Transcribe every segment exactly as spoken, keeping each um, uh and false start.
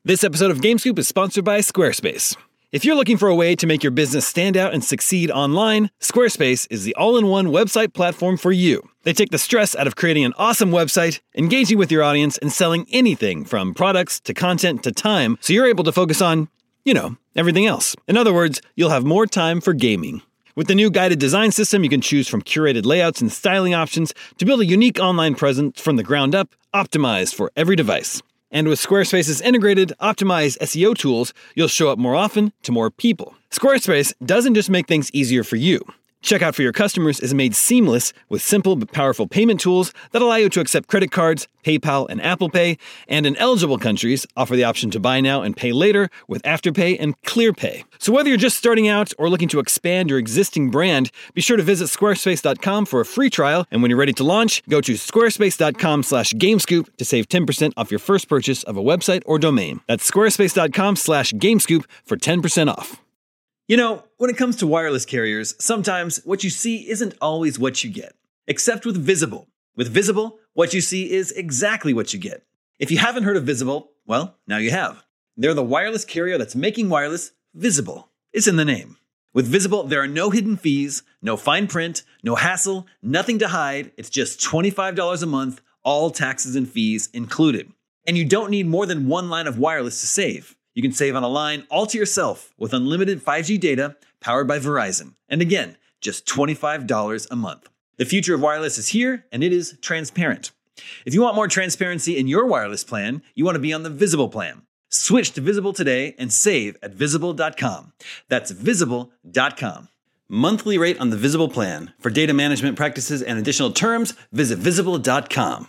This episode of GameScoop is sponsored by Squarespace. If you're looking for a way to make your business stand out and succeed online, Squarespace is the all-in-one website platform for you. They take the stress out of creating an awesome website, engaging with your audience, and selling anything from products to content to time, so you're able to focus on, you know, everything else. In other words, you'll have more time for gaming. With the new guided design system, you can choose from curated layouts and styling options to build a unique online presence from the ground up, optimized for every device. And with Squarespace's integrated, optimized S E O tools, you'll show up more often to more people. Squarespace doesn't just make things easier for you. Checkout for your customers is made seamless with simple but powerful payment tools that allow you to accept credit cards, PayPal, and Apple Pay, and in eligible countries, offer the option to buy now and pay later with Afterpay and ClearPay. So whether you're just starting out or looking to expand your existing brand, be sure to visit squarespace dot com for a free trial, and when you're ready to launch, go to squarespace dot com slash gamescoop to save ten percent off your first purchase of a website or domain. That's squarespace dot com slash gamescoop for ten percent off. You know, when it comes to wireless carriers, sometimes what you see isn't always what you get. Except with Visible. With Visible, what you see is exactly what you get. If you haven't heard of Visible, well, now you have. They're the wireless carrier that's making wireless visible. It's in the name. With Visible, there are no hidden fees, no fine print, no hassle, nothing to hide. It's just twenty-five dollars a month, all taxes and fees included. And you don't need more than one line of wireless to save. You can save on a line all to yourself with unlimited five G data powered by Verizon. And again, just twenty-five dollars a month. The future of wireless is here, and it is transparent. If you want more transparency in your wireless plan, you want to be on the Visible plan. Switch to Visible today and save at visible dot com. That's visible dot com. Monthly rate on the Visible plan. For data management practices and additional terms, visit visible dot com.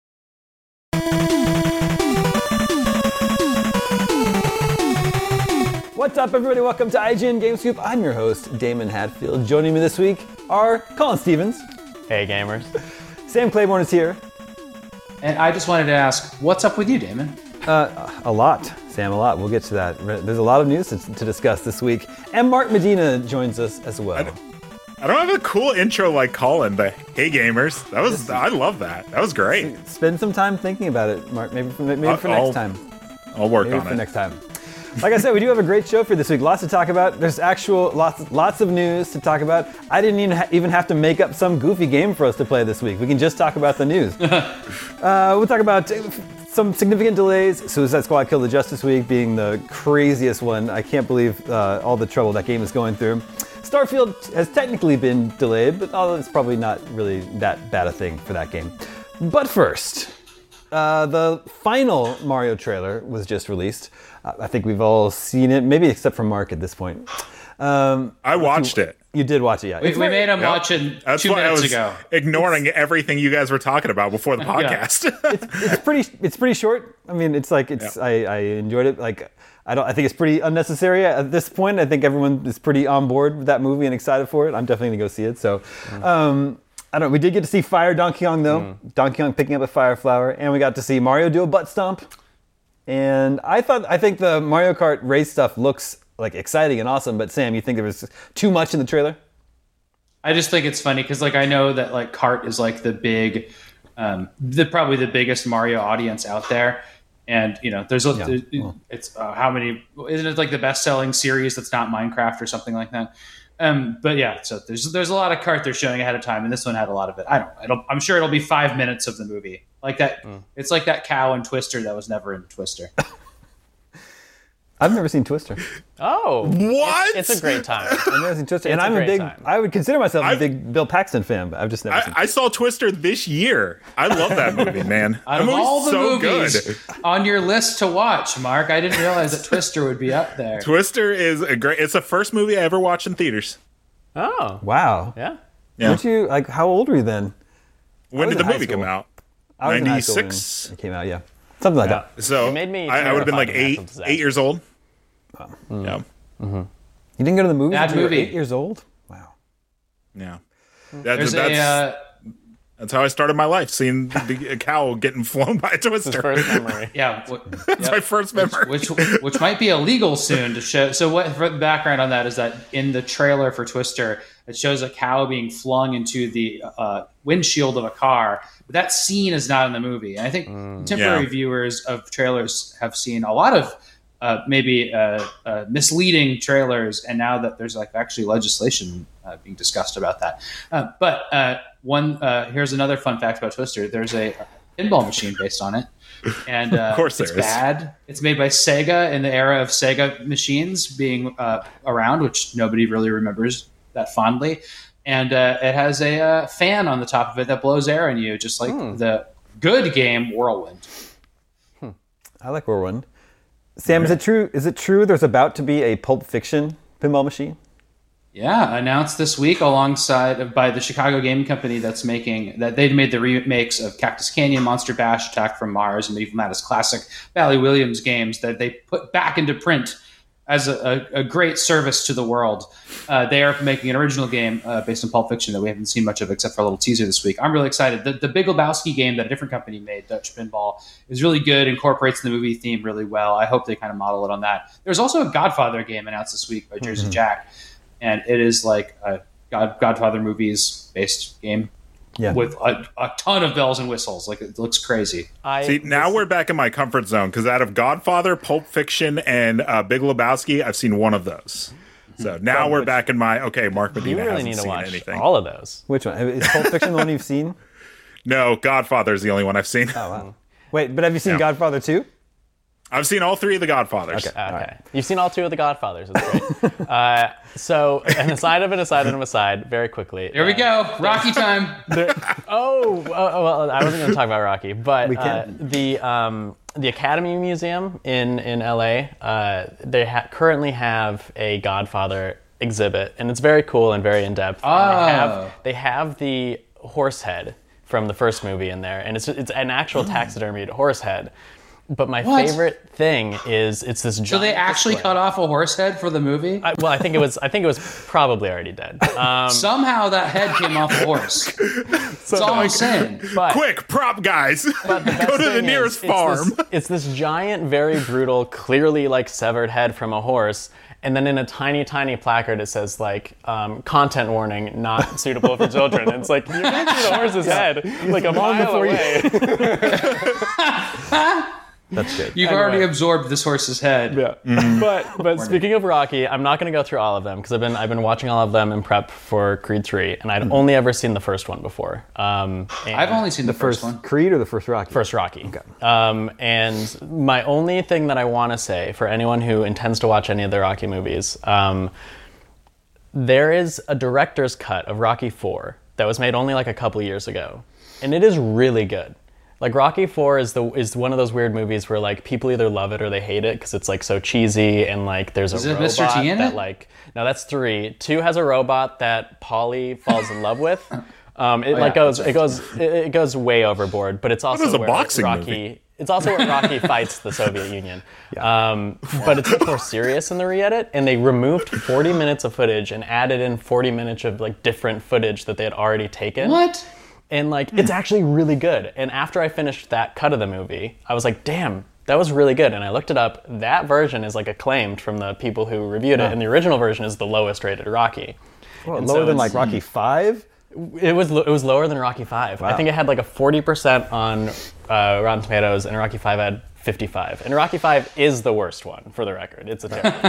What's up, everybody? Welcome to I G N GameScoop. I'm your host, Damon Hatfield. Joining me this week are Colin Stevens. Hey, gamers. Sam Claiborne is here. And I just wanted to ask, what's up with you, Damon? Uh, a lot, Sam, a lot. We'll get to that. There's a lot of news to, to discuss this week. And Mark Medina joins us as well. I don't, I don't have a cool intro like Colin, but hey, gamers. That was, I love that. That was great. Spend some time thinking about it, Mark. Maybe for, maybe for I'll, next time. I'll work maybe on for it. next time. Like I said, we do have a great show for this week. Lots to talk about. There's actual lots, lots of news to talk about. I didn't even, ha- even have to make up some goofy game for us to play this week. We can just talk about the news. uh, we'll talk about some significant delays. Suicide Squad: Kill the Justice League being the craziest one. I can't believe uh, all the trouble that game is going through. Starfield has technically been delayed, but although it's probably not really that bad a thing for that game. But first, uh, the final Mario trailer was just released. I think we've all seen it, maybe except for Mark at this point. Um, I watched you, it. You did watch it, yeah. We, we made him yep. watch it That's two why minutes I was ago. ignoring it's, everything you guys were talking about before the podcast. Yeah. it's, it's pretty. It's pretty short. I mean, it's like it's. Yep. I, I enjoyed it. Like I don't. I think it's pretty unnecessary at this point. I think everyone is pretty on board with that movie and excited for it. I'm definitely gonna go see it. So. Mm. Um, I don't know. We did get to see Fire Donkey Kong though. Mm. Donkey Kong picking up a fire flower, and we got to see Mario do a butt stomp. And I thought, I think the Mario Kart race stuff looks like exciting and awesome. But Sam, you think there was too much in the trailer? I just think it's funny because, like, I know that like Kart is like the big, um, the probably the biggest Mario audience out there, and you know, there's a, yeah. there, it's uh, how many? Isn't it like the best-selling series that's not Minecraft or something like that? Um, but yeah, so there's there's a lot of Kart they're showing ahead of time, and this one had a lot of it. I don't, I don't I'm sure it'll be five minutes of the movie, like that. Mm. It's like that cow in Twister that was never in Twister. I've never seen Twister. Oh, what? It's, it's a great time. I've never seen Twister, and I'm a, a big. Time. I would consider myself I've, a big Bill Paxton fan, but I've just never I, seen. I saw Twister this year. I love that movie, man. Out that of all the so movies good. on your list to watch, Mark, I didn't realize that Twister would be up there. Twister is a great. It's the first movie I ever watched in theaters. Oh wow! Yeah. yeah. Weren't you like? How old were you then? When did the movie come out? ninety-six It came out, yeah, something like yeah. that. So you made me I, I would have been like eight, eight years old. Wow. Mm. Yeah. Mm-hmm. You didn't go to the movies Bad until movie. you were eight years old? Wow. Yeah. That's, There's that's, a uh, That's how I started my life, seeing the cow getting flown by a His twister. first memory. Yeah, what, That's yep. my first memory. which which might be illegal soon to show. So what for the background on that is that in the trailer for Twister, it shows a cow being flung into the uh, windshield of a car. But that scene is not in the movie. And I think contemporary Yeah. viewers of trailers have seen a lot of uh, maybe uh, uh, misleading trailers, and now that there's like actually legislation uh, being discussed about that. Uh, but uh, one uh, here's another fun fact about Twister. There's a pinball machine based on it. And uh, Of course it's there is. bad. It's made by Sega in the era of Sega machines being uh, around, which nobody really remembers that fondly. And uh, it has a uh, fan on the top of it that blows air in you, just like the good game Whirlwind. I like Whirlwind. Sam, is it true? Is it true? There's about to be a Pulp Fiction pinball machine. Yeah, announced this week alongside by the Chicago Game Company that's making that they made the remakes of Cactus Canyon, Monster Bash, Attack from Mars, and Medieval Madness Classic, Bally Williams games that they put back into print as a, a, a great service to the world. Uh, they are making an original game uh, based on Pulp Fiction that we haven't seen much of except for a little teaser this week. I'm really excited. The, the Big Lebowski game that a different company made, Dutch Pinball, is really good, incorporates the movie theme really well. I hope they kind of model it on that. There's also a Godfather game announced this week by Jersey mm-hmm. Jack, and it is like a God, Godfather movies-based game. Yeah. With a, a ton of bells and whistles. Like, it looks crazy. I, See, now we're back in my comfort zone, because out of Godfather, Pulp Fiction, and uh, Big Lebowski, I've seen one of those. So now But we're which, back in my, okay, Mark Medina you really hasn't need to seen watch anything. all of those. Which one? Is Pulp Fiction the one you've seen? No, Godfather is the only one I've seen. Oh, wow. Wait, but have you seen No. Godfather two? I've seen all three of the Godfathers. Okay. Okay. Right. You've seen all two of the Godfathers. That's great. uh, so, an aside of an aside and an aside, very quickly. Here we uh, go. Rocky time. There, oh, oh, well, I wasn't going to talk about Rocky, but We uh, can. the um, the Academy Museum in, in L A, uh, they ha- currently have a Godfather exhibit, and it's very cool and very in-depth. Oh. And they have, they have the horse head from the first movie in there, and it's it's an actual taxidermied horse head. But my What? favorite thing is it's this giant So they actually display. cut off a horse head for the movie? I, well, I think it was. I think it was probably already dead. Um, Somehow that head came off a horse. That's all I'm saying. but, Quick, prop guys! but the best Go to the thing nearest is, farm. It's this, it's this giant, very brutal, clearly like severed head from a horse. And then in a tiny, tiny placard, it says like um, "content warning, not suitable for children." And it's like you're gonna see the horse's head like a mile before you- away. That's good. You've Anyway. already absorbed this horse's head. Yeah, but but speaking of Rocky, I'm not going to go through all of them because I've been I've been watching all of them in prep for Creed three, and I'd only ever seen the first one before. Um, and I've only seen the, First first one. Creed or the first Rocky? first Rocky. Um, and my only thing that I want to say for anyone who intends to watch any of the Rocky movies, um, there is a director's cut of Rocky four that was made only like a couple years ago, and it is really good. Like Rocky four is the is one of those weird movies where like people either love it or they hate it because it's like so cheesy and like there's a Is it robot Mister T in that it? like no that's three. Two has a robot that Paulie falls in love with. Um, it Oh, like yeah, goes that's it goes it, it goes way overboard, but it's also is a where boxing Rocky. movie. It's also where Rocky fights the Soviet Union. Um, but it's much more serious in the re-edit, and they removed forty minutes of footage and added in forty minutes of like different footage that they had already taken. What? And like, it's actually really good. And after I finished that cut of the movie, I was like, damn, that was really good. And I looked it up. That version is like acclaimed from the people who reviewed it. And the original version is the lowest rated Rocky. Well, And lower so than it's- like Rocky five? It was lo- it was lower than Rocky five. I think it had like a forty percent on uh, Rotten Tomatoes, and Rocky five had fifty-five. And Rocky five is the worst one, for the record. It's a terrible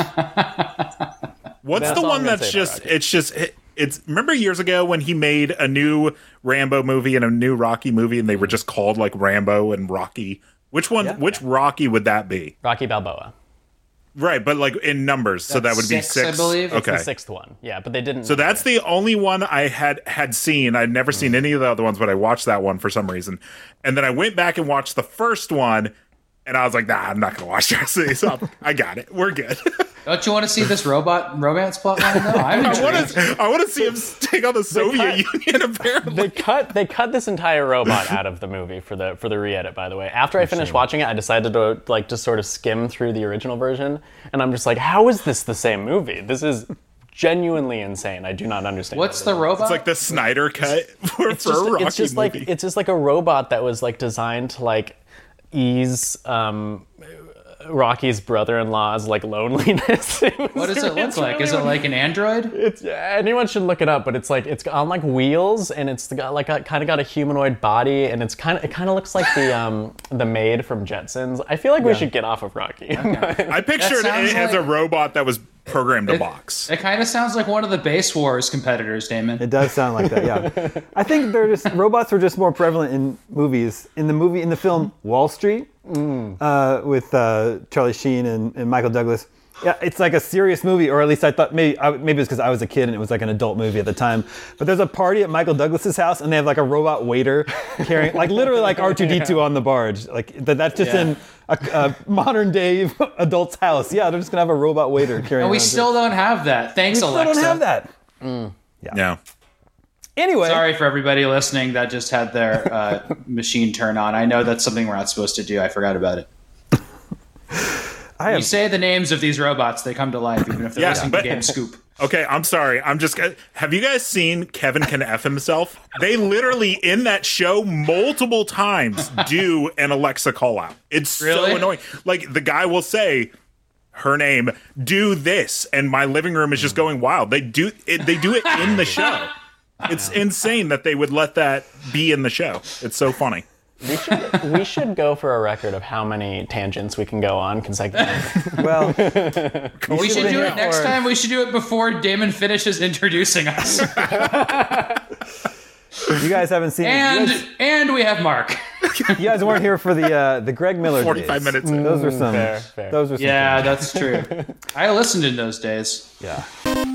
What's That's the all one I'm gonna that's say about just, Rocky. it's just, it, it's, remember years ago when he made a new Rambo movie and a new Rocky movie and they were just called like Rambo and Rocky? Which one, Yeah. which Rocky would that be? Rocky Balboa. Right, but like in numbers, so that That's would be six, I six. believe. It's It's Okay. the sixth one. Yeah, but they didn't. So that's the only one I had had seen. I'd never seen any of the other ones, but I watched that one for some reason. And then I went back and watched the first one, and I was like, nah, I'm not going to watch the rest of these. So I got it. We're good. Don't you want to see this robot romance plotline though? I'm I want intrigued. to I want to see him take on the Soviet cut- Union, apparently. They cut they cut this entire robot out of the movie for the for the re-edit, by the way. After I finished watching it, I decided to like just sort of skim through the original version, and I'm just like, how is this the same movie? This is genuinely insane. I do not understand. What's it. the robot? It's like the Snyder cut for, It's for just, a Rocky it's just movie. like it's just like a robot that was like designed to like ease um, Rocky's brother-in-law's like loneliness. It was- what does it look it's like? really Is it like an android? It's anyone should look it up, but it's like it's on like wheels and it's got like a, kind of got a humanoid body and it's kind of it kind of looks like the um the maid from Jetsons. I feel like we should get off of Rocky. I pictured That it sounds as a like- robot that was programmed to It- box. It kind of sounds like one of the Base Wars competitors, Damon. It does sound like that, yeah. I think they're just robots were just more prevalent in movies. In the movie, in the film Wall Street, uh, with uh, Charlie Sheen and, and Michael Douglas. Yeah, it's like a serious movie, or at least I thought maybe I, maybe it's because I was a kid and it was like an adult movie at the time. But there's a party at Michael Douglas's house, and they have like a robot waiter carrying, like literally like R two D two on the barge. Like that, that's just Yeah. in a, a modern day adult's house. Yeah, they're just gonna have a robot waiter carrying. And we around still don't have that. Thanks, we still Alexa. don't have that. Yeah. Anyway, Sorry for everybody listening that just had their uh, machine turn on. I know that's something we're not supposed to do. I forgot about it. I You have say the names of these robots, they come to life, even if they're Yeah, listening but- to Game Scoop. Okay, I'm sorry. I'm just. gonna- Have you guys seen Kevin Can F Himself? They literally in that show multiple times do an Alexa call out. It's Really? so annoying. Like the guy will say her name, do this, and my living room is just going wild. They do it. They do it in the show. It's insane that they would let that be in the show. It's so funny. We should we should go for a record of how many tangents we can go on consecutively. well. We should been do here it next for- time. We should do it before Damon finishes introducing us. You guys haven't seen And it. You guys, and we have Mark. you guys weren't here for the uh, the Greg Miller Forty-five days. minutes. in. Those were some. Fair, fair. Those were some. Yeah, things. that's true. I listened in those days. Yeah.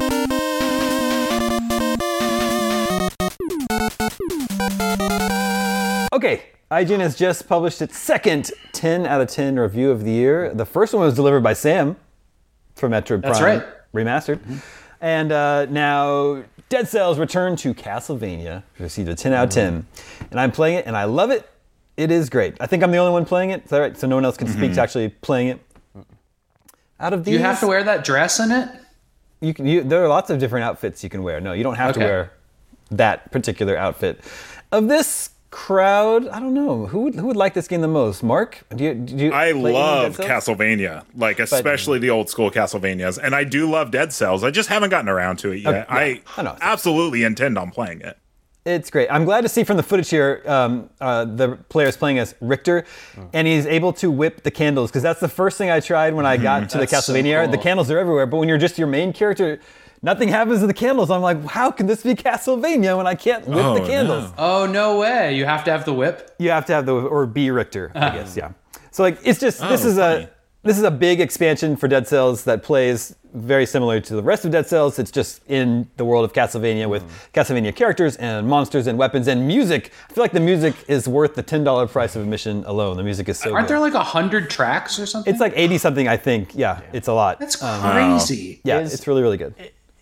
Okay, I G N has just published its second ten out of ten review of the year. The first one was delivered by Sam for Metroid That's Prime right. Remastered. And uh, now Dead Cells Return to Castlevania received a ten out of ten. And I'm playing it and I love it. It is great. I think I'm the only one playing it. Is that right? So no one else can speak to actually playing it. Out of Do these, you have to wear that dress in it? you can, you, there are lots of different outfits you can wear. No, you don't have to Okay. wear that particular outfit. Of this crowd, I don't know who would, who would like this game the most. Mark, do you? Do you I play any love Dead Cells? Castlevania, like especially the old school Castlevanias, and I do love Dead Cells. I just haven't gotten around to it yet. yeah. I, I know. absolutely intend on playing it. It's great. I'm glad to see from the footage here, um, uh, the player is playing as Richter, and he's able to whip the candles, because that's the first thing I tried when I got to the That's so Castlevania era. The cool. candles are everywhere, but when you're just your main character, nothing happens to the candles. I'm like, how can this be Castlevania when I can't whip Oh, the candles? no. Oh, no way. You have to have the whip? You have to have the or be Richter, I guess. Yeah. So like, it's just this Oh, is funny. a this is a big expansion for Dead Cells that plays very similar to the rest of Dead Cells. It's just in the world of Castlevania with Castlevania characters and monsters and weapons and music. I feel like the music is worth the ten dollars price of admission alone. The music is so Aren't good. there like a hundred tracks or something? It's like eighty something, I think. Yeah, it's a lot. That's Um, crazy. yeah, Is- it's really really good.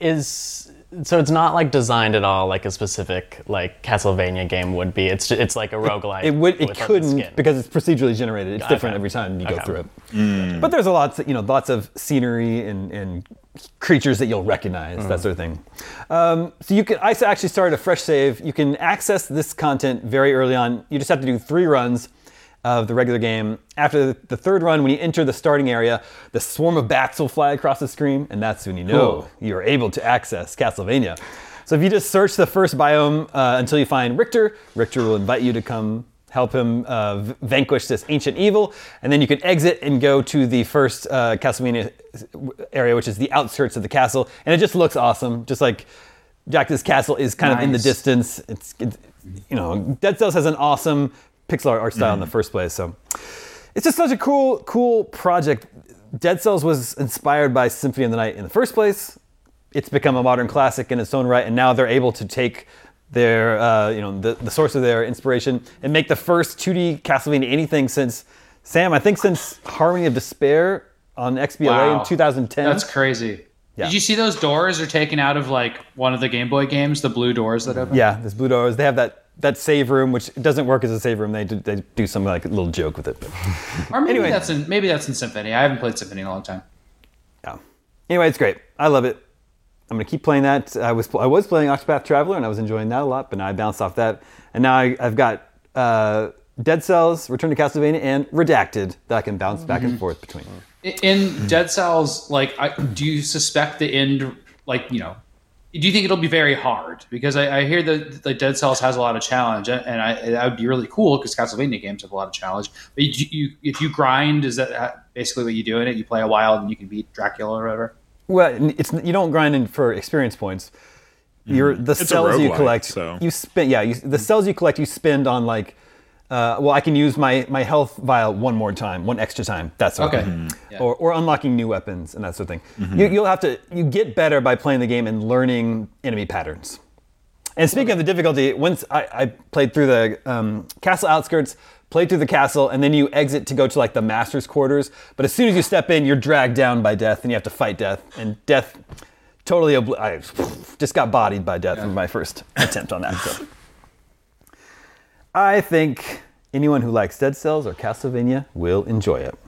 Is so it's not like designed at all like a specific like Castlevania game would be. It's it's like a roguelike. It would it without the couldn't skin. because it's procedurally generated. It's different Okay. every time you go Okay. through it. But there's a lot, you know, lots of scenery and, and creatures that you'll recognize, that sort of thing. Um, so you can, I actually started a fresh save. You can access this content very early on. You just have to do three runs of the regular game. After the, the third run, when you enter the starting area, the swarm of bats will fly across the screen, and that's when you know Cool. you're able to access Castlevania. So if you just search the first biome uh, until you find Richter, Richter will invite you to come help him uh, v- vanquish this ancient evil, and then you can exit and go to the first uh, Castlevania area, which is the outskirts of the castle, and it just looks awesome. Just like Jack's castle is kind of in the Nice. distance. It's, it's you know, Dead Cells has an awesome pixel art, art style in the first place, so it's just such a cool, cool project. Dead Cells was inspired by Symphony of the Night in the first place. It's become a modern classic in its own right, and now they're able to take their, uh, you know, the, the source of their inspiration and make the first two D Castlevania anything since, Sam, I think since Harmony of Despair on X B L A Wow. in two thousand ten. That's crazy. Yeah. Did you see those doors are taken out of like one of the Game Boy games, the blue doors that open? Yeah, this Blue Doors, they have that that save room, which doesn't work as a save room. They do, they do some like little joke with it. But, Or maybe Anyway. that's in maybe that's in Symphony. I haven't played Symphony in a long time. yeah. Anyway, it's great. I love it. I'm going to keep playing that. I was I was playing Octopath Traveler, and I was enjoying that a lot, but now I bounced off that. And now I, I've got uh, Dead Cells, Return to Castlevania, and Redacted that I can bounce back and forth between. In Dead Cells, like, I, do you suspect the end, like, you know, do you think it'll be very hard? Because I, I hear that the Dead Cells has a lot of challenge, and I, that would be really cool because Castlevania games have a lot of challenge. But you, you, if you grind, is that basically what you do in it? You play a while and you can beat Dracula or whatever? Well, it's you don't grind in for experience points. You're the It's cells a you roguelike, collect. so. You spend yeah. You, the cells you collect, you spend on like. Uh, well, I can use my, my health vial one more time, one extra time. That sort Okay. of thing. Mhm. Yeah. Or or unlocking new weapons and that sort of thing. You, you'll have to you get better by playing the game and learning enemy patterns. And speaking of the difficulty, once I, I played through the um, castle outskirts, played through the castle, and then you exit to go to like the master's quarters. But as soon as you step in, you're dragged down by death, and you have to fight death. And death totally, obli- I just got bodied by death in my first attempt on that. So. I think anyone who likes Dead Cells or Castlevania will enjoy it.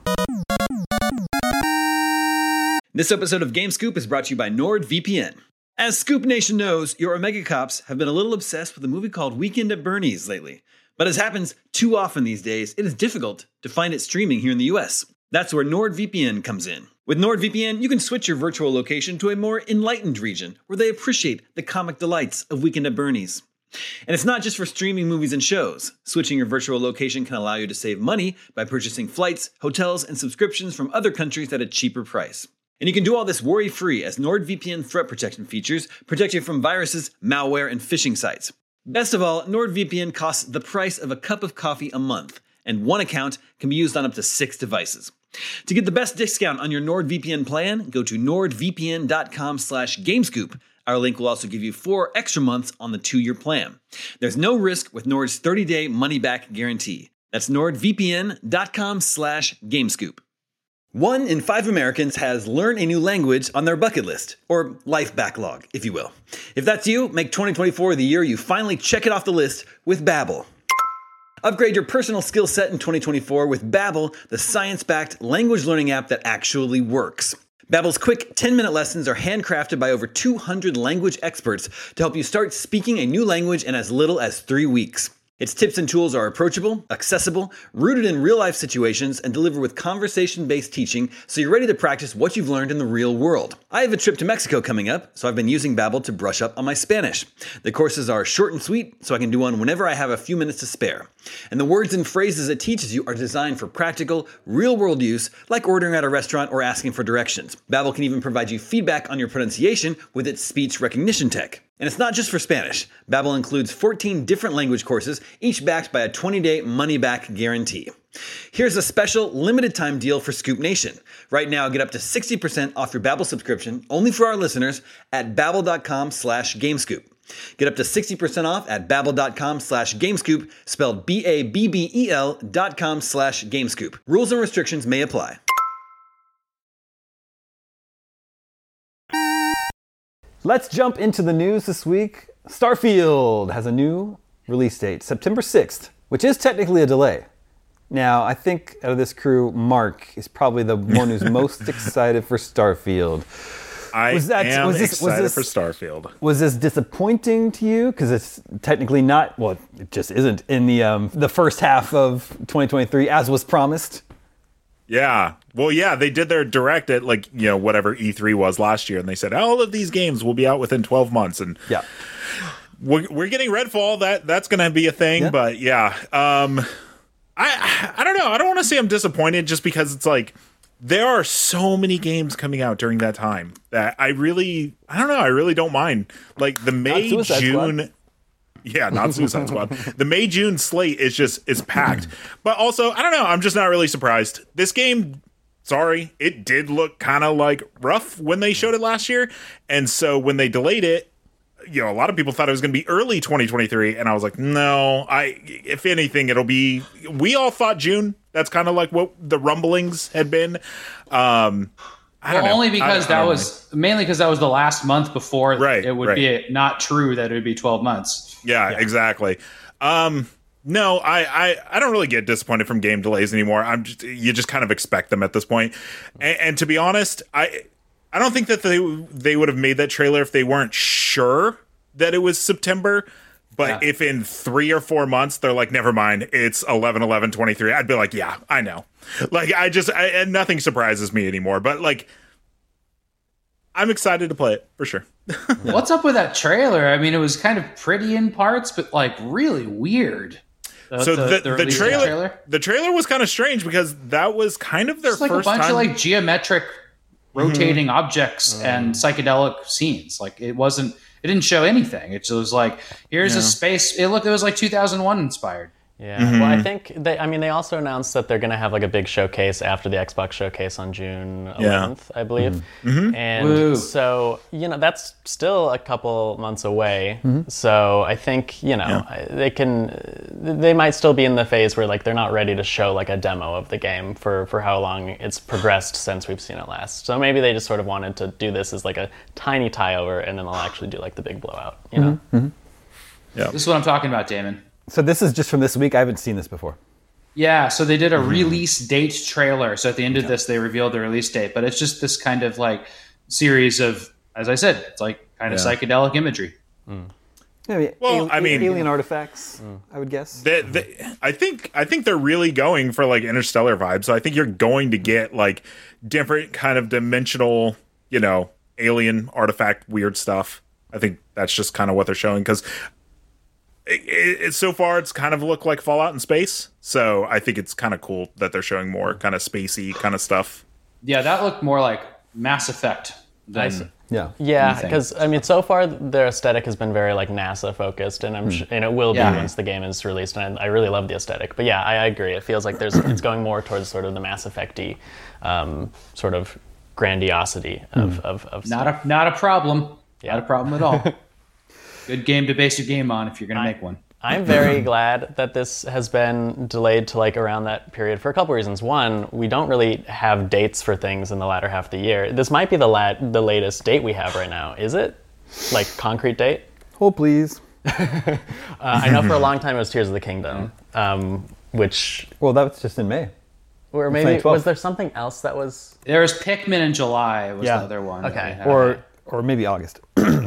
This episode of Game Scoop is brought to you by NordVPN. As Scoop Nation knows, your Omega Cops have been a little obsessed with a movie called Weekend at Bernie's lately. But as happens too often these days, it is difficult to find it streaming here in the U S. That's where NordVPN comes in. With NordVPN, you can switch your virtual location to a more enlightened region where they appreciate the comic delights of Weekend at Bernie's. And it's not just for streaming movies and shows. Switching your virtual location can allow you to save money by purchasing flights, hotels, and subscriptions from other countries at a cheaper price. And you can do all this worry-free as NordVPN threat protection features protect you from viruses, malware, and phishing sites. Best of all, NordVPN costs the price of a cup of coffee a month, and one account can be used on up to six devices. To get the best discount on your NordVPN plan, go to nordvpn.com slash gamescoop. Our link will also give you four extra months on the two-year plan. There's no risk with Nord's thirty-day money-back guarantee. That's nordvpn.com slash gamescoop. One in five Americans has learn a new language on their bucket list, or life backlog, if you will. If that's you, make twenty twenty-four the year you finally check it off the list with Babbel. Upgrade your personal skill set in twenty twenty-four with Babbel, the science-backed language learning app that actually works. Babbel's quick ten-minute lessons are handcrafted by over two hundred language experts to help you start speaking a new language in as little as three weeks. Its tips and tools are approachable, accessible, rooted in real-life situations, and deliver with conversation-based teaching so you're ready to practice what you've learned in the real world. I have a trip to Mexico coming up, so I've been using Babbel to brush up on my Spanish. The courses are short and sweet, so I can do one whenever I have a few minutes to spare. And the words and phrases it teaches you are designed for practical, real-world use, like ordering at a restaurant or asking for directions. Babbel can even provide you feedback on your pronunciation with its speech recognition tech. And it's not just for Spanish. Babbel includes fourteen different language courses, each backed by a twenty-day money-back guarantee. Here's a special limited-time deal for Scoop Nation. Right now, get up to sixty percent off your Babbel subscription, only for our listeners, at babbel.com slash gamescoop. Get up to sixty percent off at babbel.com slash gamescoop, spelled B A B B E L dot com slash gamescoop. Rules and restrictions may apply. Let's jump into the news this week. Starfield has a new release date, September sixth, which is technically a delay. Now, I think out of this crew, Mark is probably the one who's most excited for Starfield. I Was that- am was this- was excited this- for Starfield. Was this disappointing to you? Because it's technically not, well, it just isn't in the um, the first half of twenty twenty-three, as was promised. Yeah. Well, yeah, they did their direct at like, you know, whatever E three was last year. And they said, all of these games will be out within twelve months. And Yeah. we're, we're getting Redfall. That That's going to be a thing. Yeah. But yeah, um, I, I don't know. I don't want to say I'm disappointed just because it's like there are so many games coming out during that time that I really, I don't know. I really don't mind. Like the May, Suicide June. Squad. Yeah, not Suicide Squad. The May June slate is just is packed. But also, I don't know, I'm just not really surprised. This game, sorry, it did look kind of like rough when they showed it last year. And so when they delayed it, you know, a lot of people thought it was going to be early twenty twenty-three, and I was like, no, I if anything, it'll be we all thought June. That's kind of like what the rumblings had been. Um I don't well, know. only because I, that I was mainly because that was the last month before Right, it would right. be not true that it would be twelve months. Yeah, exactly. Um, no, I, I, I don't really get disappointed from game delays anymore. I'm just you just kind of expect them at this point. And, and to be honest, I I don't think that they they would have made that trailer if they weren't sure that it was September. But Yeah. if in three or four months they're like, never mind, it's eleven eleven twenty-three, I'd be like, yeah, I know. Like, I just, I, and nothing surprises me anymore. But, like, I'm excited to play it, for sure. What's up with that trailer? I mean, it was kind of pretty in parts, but, like, really weird. The, So the, the, release of trailer, trailer? the trailer was kind of strange because that was kind of their It's like first a bunch time. of, like, geometric rotating objects and psychedelic scenes. Like, it wasn't... It didn't show anything. It just was like, here's a space. It looked. It was like two thousand one inspired. Yeah. Well, I think they. I mean, they also announced that they're going to have like a big showcase after the Xbox showcase on June eleventh, I believe. And Woo. so you know that's still a couple months away. So I think you know I- they can. They might still be in the phase where like they're not ready to show like a demo of the game for for how long it's progressed since we've seen it last. So maybe they just sort of wanted to do this as like a tiny tie over, and then they'll actually do like the big blowout. You know. This is what I'm talking about, Damon. So this is just from this week. I haven't seen this before. Yeah, so they did a release date trailer. So at the end of this, they revealed the release date. But it's just this kind of like series of, as I said, it's like kind of Yeah. psychedelic imagery. Maybe Well, al- I mean- alien artifacts. I would guess. They, they, I think I think they're really going for like interstellar vibes. So I think you're going to get like different kind of dimensional, you know, alien artifact weird stuff. I think that's just kind of what they're showing because it, it, it, so far it's kind of looked like Fallout in space. So I think it's kind of cool that they're showing more kind of spacey kind of stuff. Yeah, that looked more like Mass Effect than Yeah. Yeah, anything. because I mean, so far their aesthetic has been very like NASA focused, and I'm sh- and it will be Yeah. once the game is released. And I, I really love the aesthetic. But yeah, I, I agree. It feels like there's it's going more towards sort of the Mass Effect-y um, sort of grandiosity of of, of not stuff. a not a problem. Yeah. Not a problem at all. Good game to base your game on if you're going to make one. I'm very glad that this has been delayed to like around that period for a couple reasons. One, we don't really have dates for things in the latter half of the year. This might be the lat- the latest date we have right now. Is it? Like concrete date? Hold please. Uh, I know for a long time it was Tears of the Kingdom, um, which Well, that was just in May. or May maybe twelfth. was there something else that was? There was Pikmin in July was Yeah. the other one. that Okay. we had. Or or maybe August.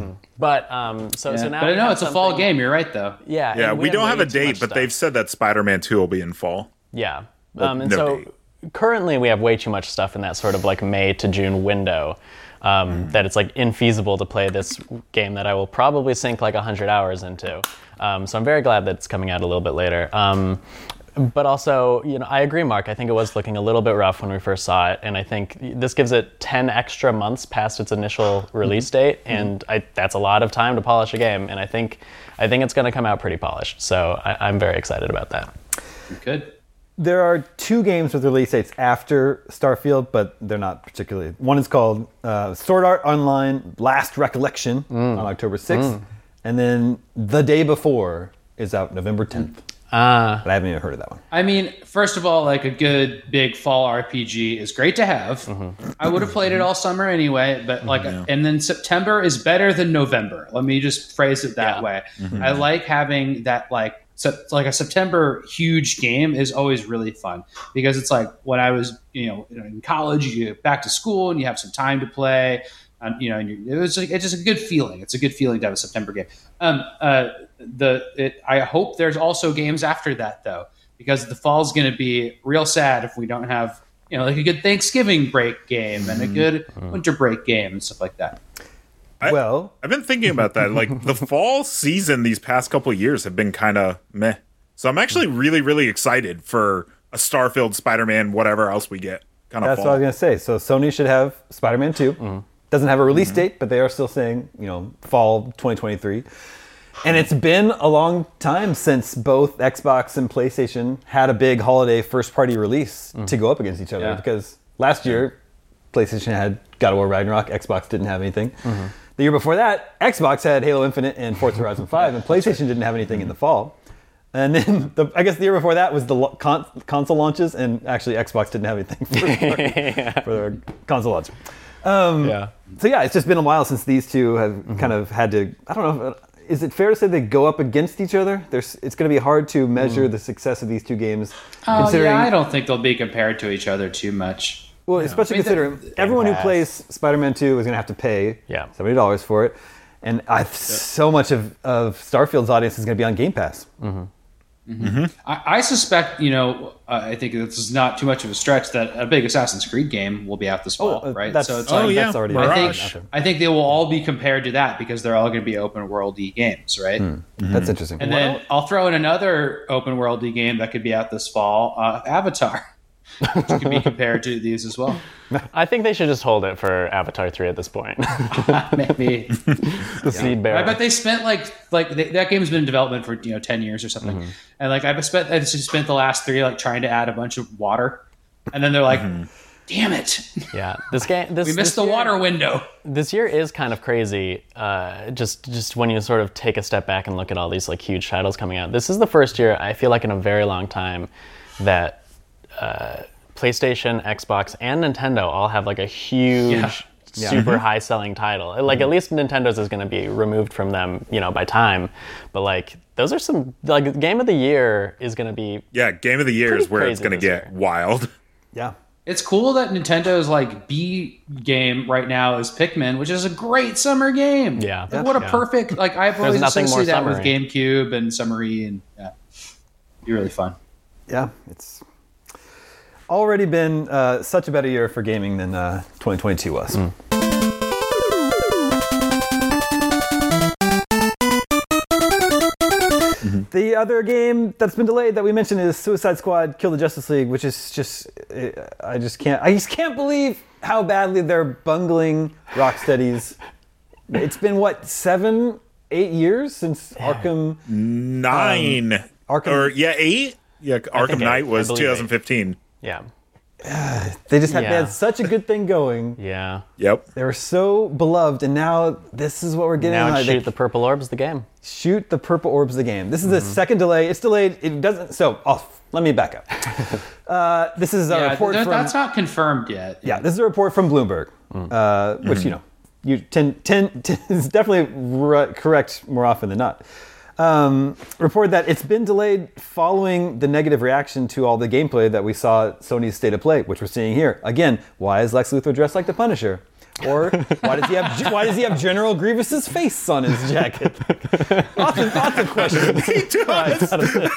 But um, so Yeah. so now but we no, have it's a fall something- game. You're right, though. Yeah, Yeah, and we, don't have way a too date, much but stuff. they've said that Spider-Man two will be in fall. Yeah. Um, and no so date. currently we have way too much stuff in that sort of like May to June window um, that it's like infeasible to play this game that I will probably sink like one hundred hours into. Um, so I'm very glad that it's coming out a little bit later. Um, but also, you know, I agree, Mark. I think it was looking a little bit rough when we first saw it, and I think this gives it ten extra months past its initial release date, and I, that's a lot of time to polish a game. And I think, I think it's going to come out pretty polished. So I, I'm very excited about that. Good. There are two games with release dates after Starfield, but they're not particularly. One is called uh, Sword Art Online Last Recollection on October sixth, and then The Day Before is out November tenth. Ah. But I haven't even heard of that one. I mean, first of all, like a good big fall R P G is great to have. I would have played it all summer anyway, but like, and then September is better than November. Let me just phrase it that Yeah. way. I like having that like. So, like a September huge game is always really fun because it's like when I was, you know, in college, you get back to school and you have some time to play, and you know, and you, it was like, it's just a good feeling. It's a good feeling to have a September game. Um, uh, the it, I hope there's also games after that though, because the fall's going to be real sad if we don't have, you know, like a good Thanksgiving break game and a good winter break game and stuff like that. I- Well, I've been thinking about that. Like the fall season these past couple of years have been kind of meh. So I'm actually really, really excited for a Starfield, Spider-Man, whatever else we get. Kind of that's fall. what I was going to say. So Sony should have Spider-Man two. Doesn't have a release date, but they are still saying, you know, fall twenty twenty-three. And it's been a long time since both Xbox and PlayStation had a big holiday first-party release to go up against each other. Yeah. Because last year, PlayStation had God of War Ragnarok, Xbox didn't have anything. The year before that, Xbox had Halo Infinite and Forza Horizon five, and PlayStation didn't have anything in the fall. And then, the, I guess the year before that was the lo- con- console launches, and actually Xbox didn't have anything for, for their console launch. Um, Yeah. So yeah, it's just been a while since these two have kind of had to, I don't know, is it fair to say they go up against each other? There's, it's going to be hard to measure the success of these two games. Oh considering, yeah, I don't think they'll be compared to each other too much. Well, especially I mean, considering the- everyone who Pass. plays Spider-Man two is going to have to pay Yeah. seventy dollars for it. And I, so much of, of Starfield's audience is going to be on Game Pass. I, I suspect, you know, uh, I think this is not too much of a stretch that a big Assassin's Creed game will be out this fall, uh, right? That's, So it's Oh, like, yeah. that's already I Mirage. think out there. I think they will all be compared to that because they're all going to be open worldy games, right? That's interesting. And then I'll throw in another open worldy game that could be out this fall, uh, Avatar, which can be compared to these as well. I think they should just hold it for Avatar three at this point. Maybe. The seed bearer. I bet they spent like like they, that game's been in development for you know ten years or something, Mm-hmm. and like I spent I just spent the last three like trying to add a bunch of water, and then they're like, "Damn it, Yeah, this game. This, we missed this the year- water window." This year is kind of crazy. Uh, just just when you sort of take a step back and look at all these like huge titles coming out. This is the first year I feel like in a very long time that uh, PlayStation, Xbox, and Nintendo all have like a huge, Yeah. super high selling title. Like at least Nintendo's is going to be removed from them, you know, by time. But like those are some like game of the year is going to be. Yeah, game of the year Pretty is where it's crazy going to this get year. wild. yeah. It's cool that Nintendo's like B game right now is Pikmin, which is a great summer game. Yeah. Like, what a Yeah. perfect like I've always nothing more associated that with summery. GameCube and summery and yeah, be really fun. Yeah, it's already been uh, such a better year for gaming than uh, twenty twenty-two was. The other game that's been delayed that we mentioned is Suicide Squad: Kill the Justice League, which is just uh, I just can't I just can't believe how badly they're bungling Rocksteady's. It's been what seven, eight years since Arkham. Nine. Arkham- Or, yeah, eight? Yeah, Arkham think Knight eight. I was believe twenty fifteen. Yeah. They just had, they Yeah. had such a good thing going. Yeah. Yep. They were so beloved, and now this is what we're getting. Now Like, it's they- shoot the purple orbs the game. Shoot the Purple Orbs the game. This is the second delay. It's delayed. It doesn't. So oh, let me back up. Uh, this is a Yeah, report th- from. that's not confirmed yet. Yeah, this is a report from Bloomberg, uh, which you know, you tend, tend, tend is definitely r- correct more often than not. Um, report that it's been delayed following the negative reaction to all the gameplay that we saw at Sony's State of Play, which we're seeing here. Again, why is Lex Luthor dressed like the Punisher? Or why does he have why does he have General Grievous's face on his jacket? Lots of, lots of questions. He does.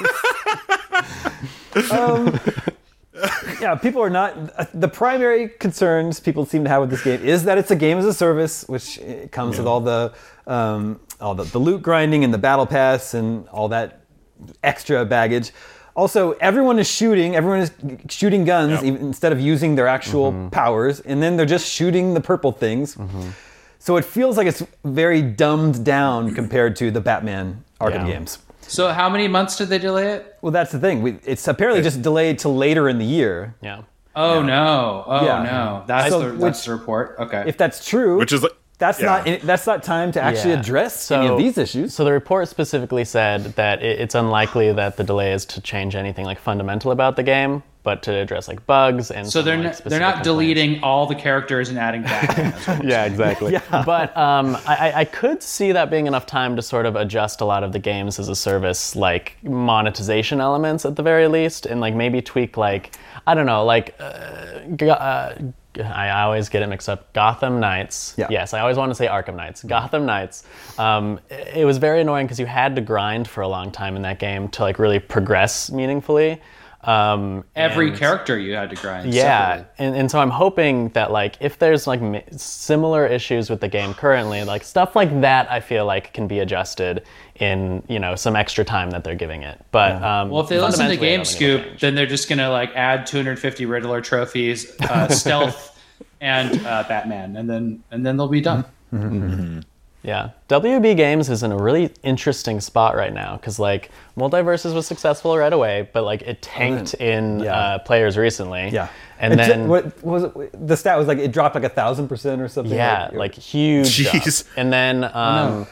Um, yeah, people are not. The primary concerns people seem to have with this game is that it's a game as a service, which uh, comes with all the um, all the, the loot grinding and the battle pass and all that extra baggage. Also, everyone is shooting. Everyone is shooting guns Yep. even, instead of using their actual powers, and then they're just shooting the purple things. So it feels like it's very dumbed down compared to the Batman Arkham Yeah. games. So how many months did they delay it? Well, that's the thing. We, it's apparently just delayed till later in the year. Yeah. Oh no! Oh Yeah. no! That's So the which- that's the report. Okay. If that's true, Which is like, that's yeah. not that's not time to actually Yeah. address any of these issues. So the report specifically said that it, it's unlikely that the delay is to change anything like fundamental about the game, but to address like bugs and So some, they're like, not, specific they're not complaints. deleting all the characters and adding Batman. as well. Yeah, exactly. Yeah. But um, I, I could see that being enough time to sort of adjust a lot of the games as a service, like monetization elements at the very least, and like maybe tweak like I don't know, like uh, g- uh, I always get it mixed up. Gotham Knights. Yeah. Yes, I always want to say Arkham Knights. Gotham Knights. Um, it was very annoying because you had to grind for a long time in that game to like really progress meaningfully. Um, Every and- character you had to grind. yeah, separately. and, and so I'm hoping that like if there's like mi- similar issues with the game currently, like stuff like that, I feel like can be adjusted in you know some extra time that they're giving it. But um, Well, if they listen to fundamentally, I Game don't think it'll Scoop, change. then they're just gonna like add two hundred fifty Riddler trophies, uh, stealth, and uh, Batman, and then and then they'll be done. Yeah, W B Games is in a really interesting spot right now because like Multiverses was successful right away, but like it tanked in yeah. uh, players recently. Yeah, and It ju- then what was it? The stat was like it dropped like a thousand percent or something. yeah, like, like huge. Jeez. Drop. And then um,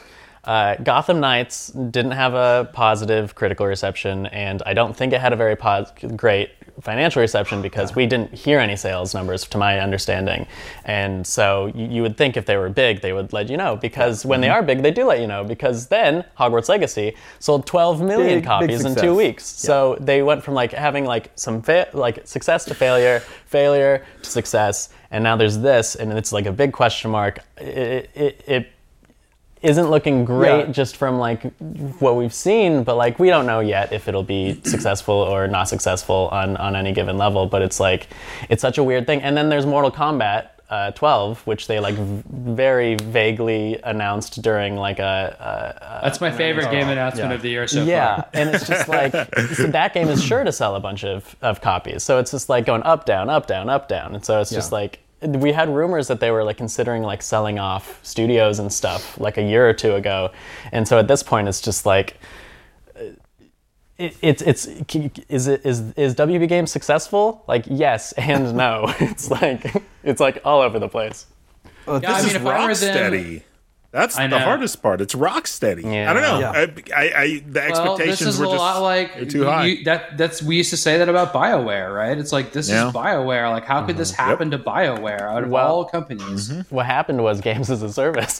Uh, Gotham Knights didn't have a positive critical reception, and I don't think it had a very pos- great financial reception because we didn't hear any sales numbers, to my understanding. And so you, you would think if they were big, they would let you know, because when they are big, they do let you know, because then Hogwarts Legacy sold twelve million Big- big copies in success. two weeks. So they went from like having like some fa- like success to failure, failure to success, and now there's this, and it's like a big question mark. It, it, it isn't looking great Yeah. just from like what we've seen, but like we don't know yet if it'll be successful or not successful on, on any given level. But it's like, it's such a weird thing. And then there's Mortal Kombat uh, twelve, which they like v- very vaguely announced during like a, That's my favorite game announcement yeah. of the year so a yeah, far. and it's just like so that game is sure to sell a bunch of, of copies. So it's just like going up, down, up, down, up, down. And so it's just Yeah. like, we had rumors that they were like considering like selling off studios and stuff like a year or two ago, and so at this point it's just like it, it's it's is it is is W B Games successful? Like yes and no. It's like it's like all over the place. This I mean, is if I were them- Rocksteady. That's I the know. hardest part. It's Rocksteady. Yeah. I don't know. Yeah. I, I, I, the expectations Well, this is were a just lot like they're too high. You, that that's we used to say that about BioWare, right? It's like this Yeah. is BioWare. Like, how could this happen to BioWare out of Well- all companies? What happened was games as a service.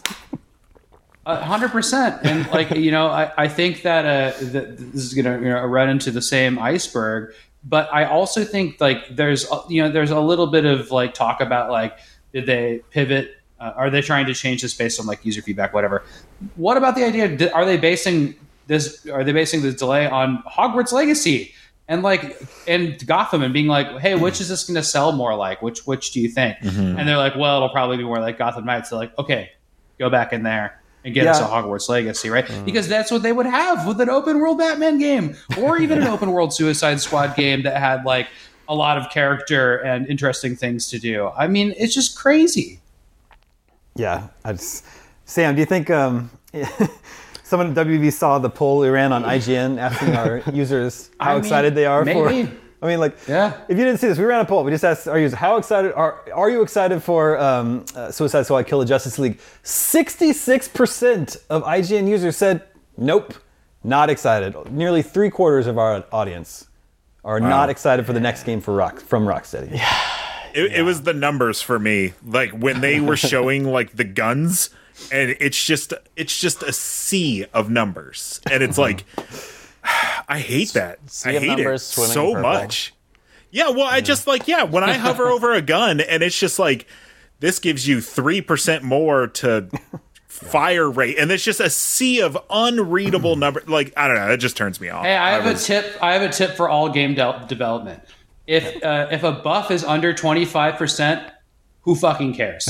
A hundred percent, and like you know, I, I think that uh, that this is gonna you know run into the same iceberg. But I also think like there's uh, you know there's a little bit of like talk about like did they pivot? Uh, are they trying to change this based on like user feedback, whatever? What about the idea? Di- Are they basing this? Are they basing this delay on Hogwarts Legacy and like and Gotham and being like, hey, which is this going to sell more like? Which which do you think? And they're like, well, it'll probably be more like Gotham Knights. They're like, okay, go back in there and get us a Yeah. Hogwarts Legacy, right? Because that's what they would have with an open world Batman game, or even an open world Suicide Squad game that had like a lot of character and interesting things to do. I mean, it's just crazy. Yeah, I just, Sam, do you think um, someone at W B saw the poll we ran on I G N asking our users how I mean, excited they are maybe. for? I mean, like, Yeah. if you didn't see this, we ran a poll. We just asked our users, how excited are are you excited for um, uh, Suicide Squad Kill the Justice League? sixty-six percent of I G N users said, nope, not excited. Nearly three quarters of our audience are not excited for the next game for Rock from Rocksteady. Yeah. It, it was the numbers for me. Like when they were showing like the guns, and it's just it's just a sea of numbers, and it's like I hate that. Sea I of hate numbers it swimming in so purple. much. Yeah, well, I just like yeah. When I hover over a gun, and it's just like this gives you three percent more to fire rate, and it's just a sea of unreadable number. Like I don't know, it just turns me off. Hey, I have was- a tip. I have a tip for all game de- development. If uh, if a buff is under twenty-five percent, who fucking cares?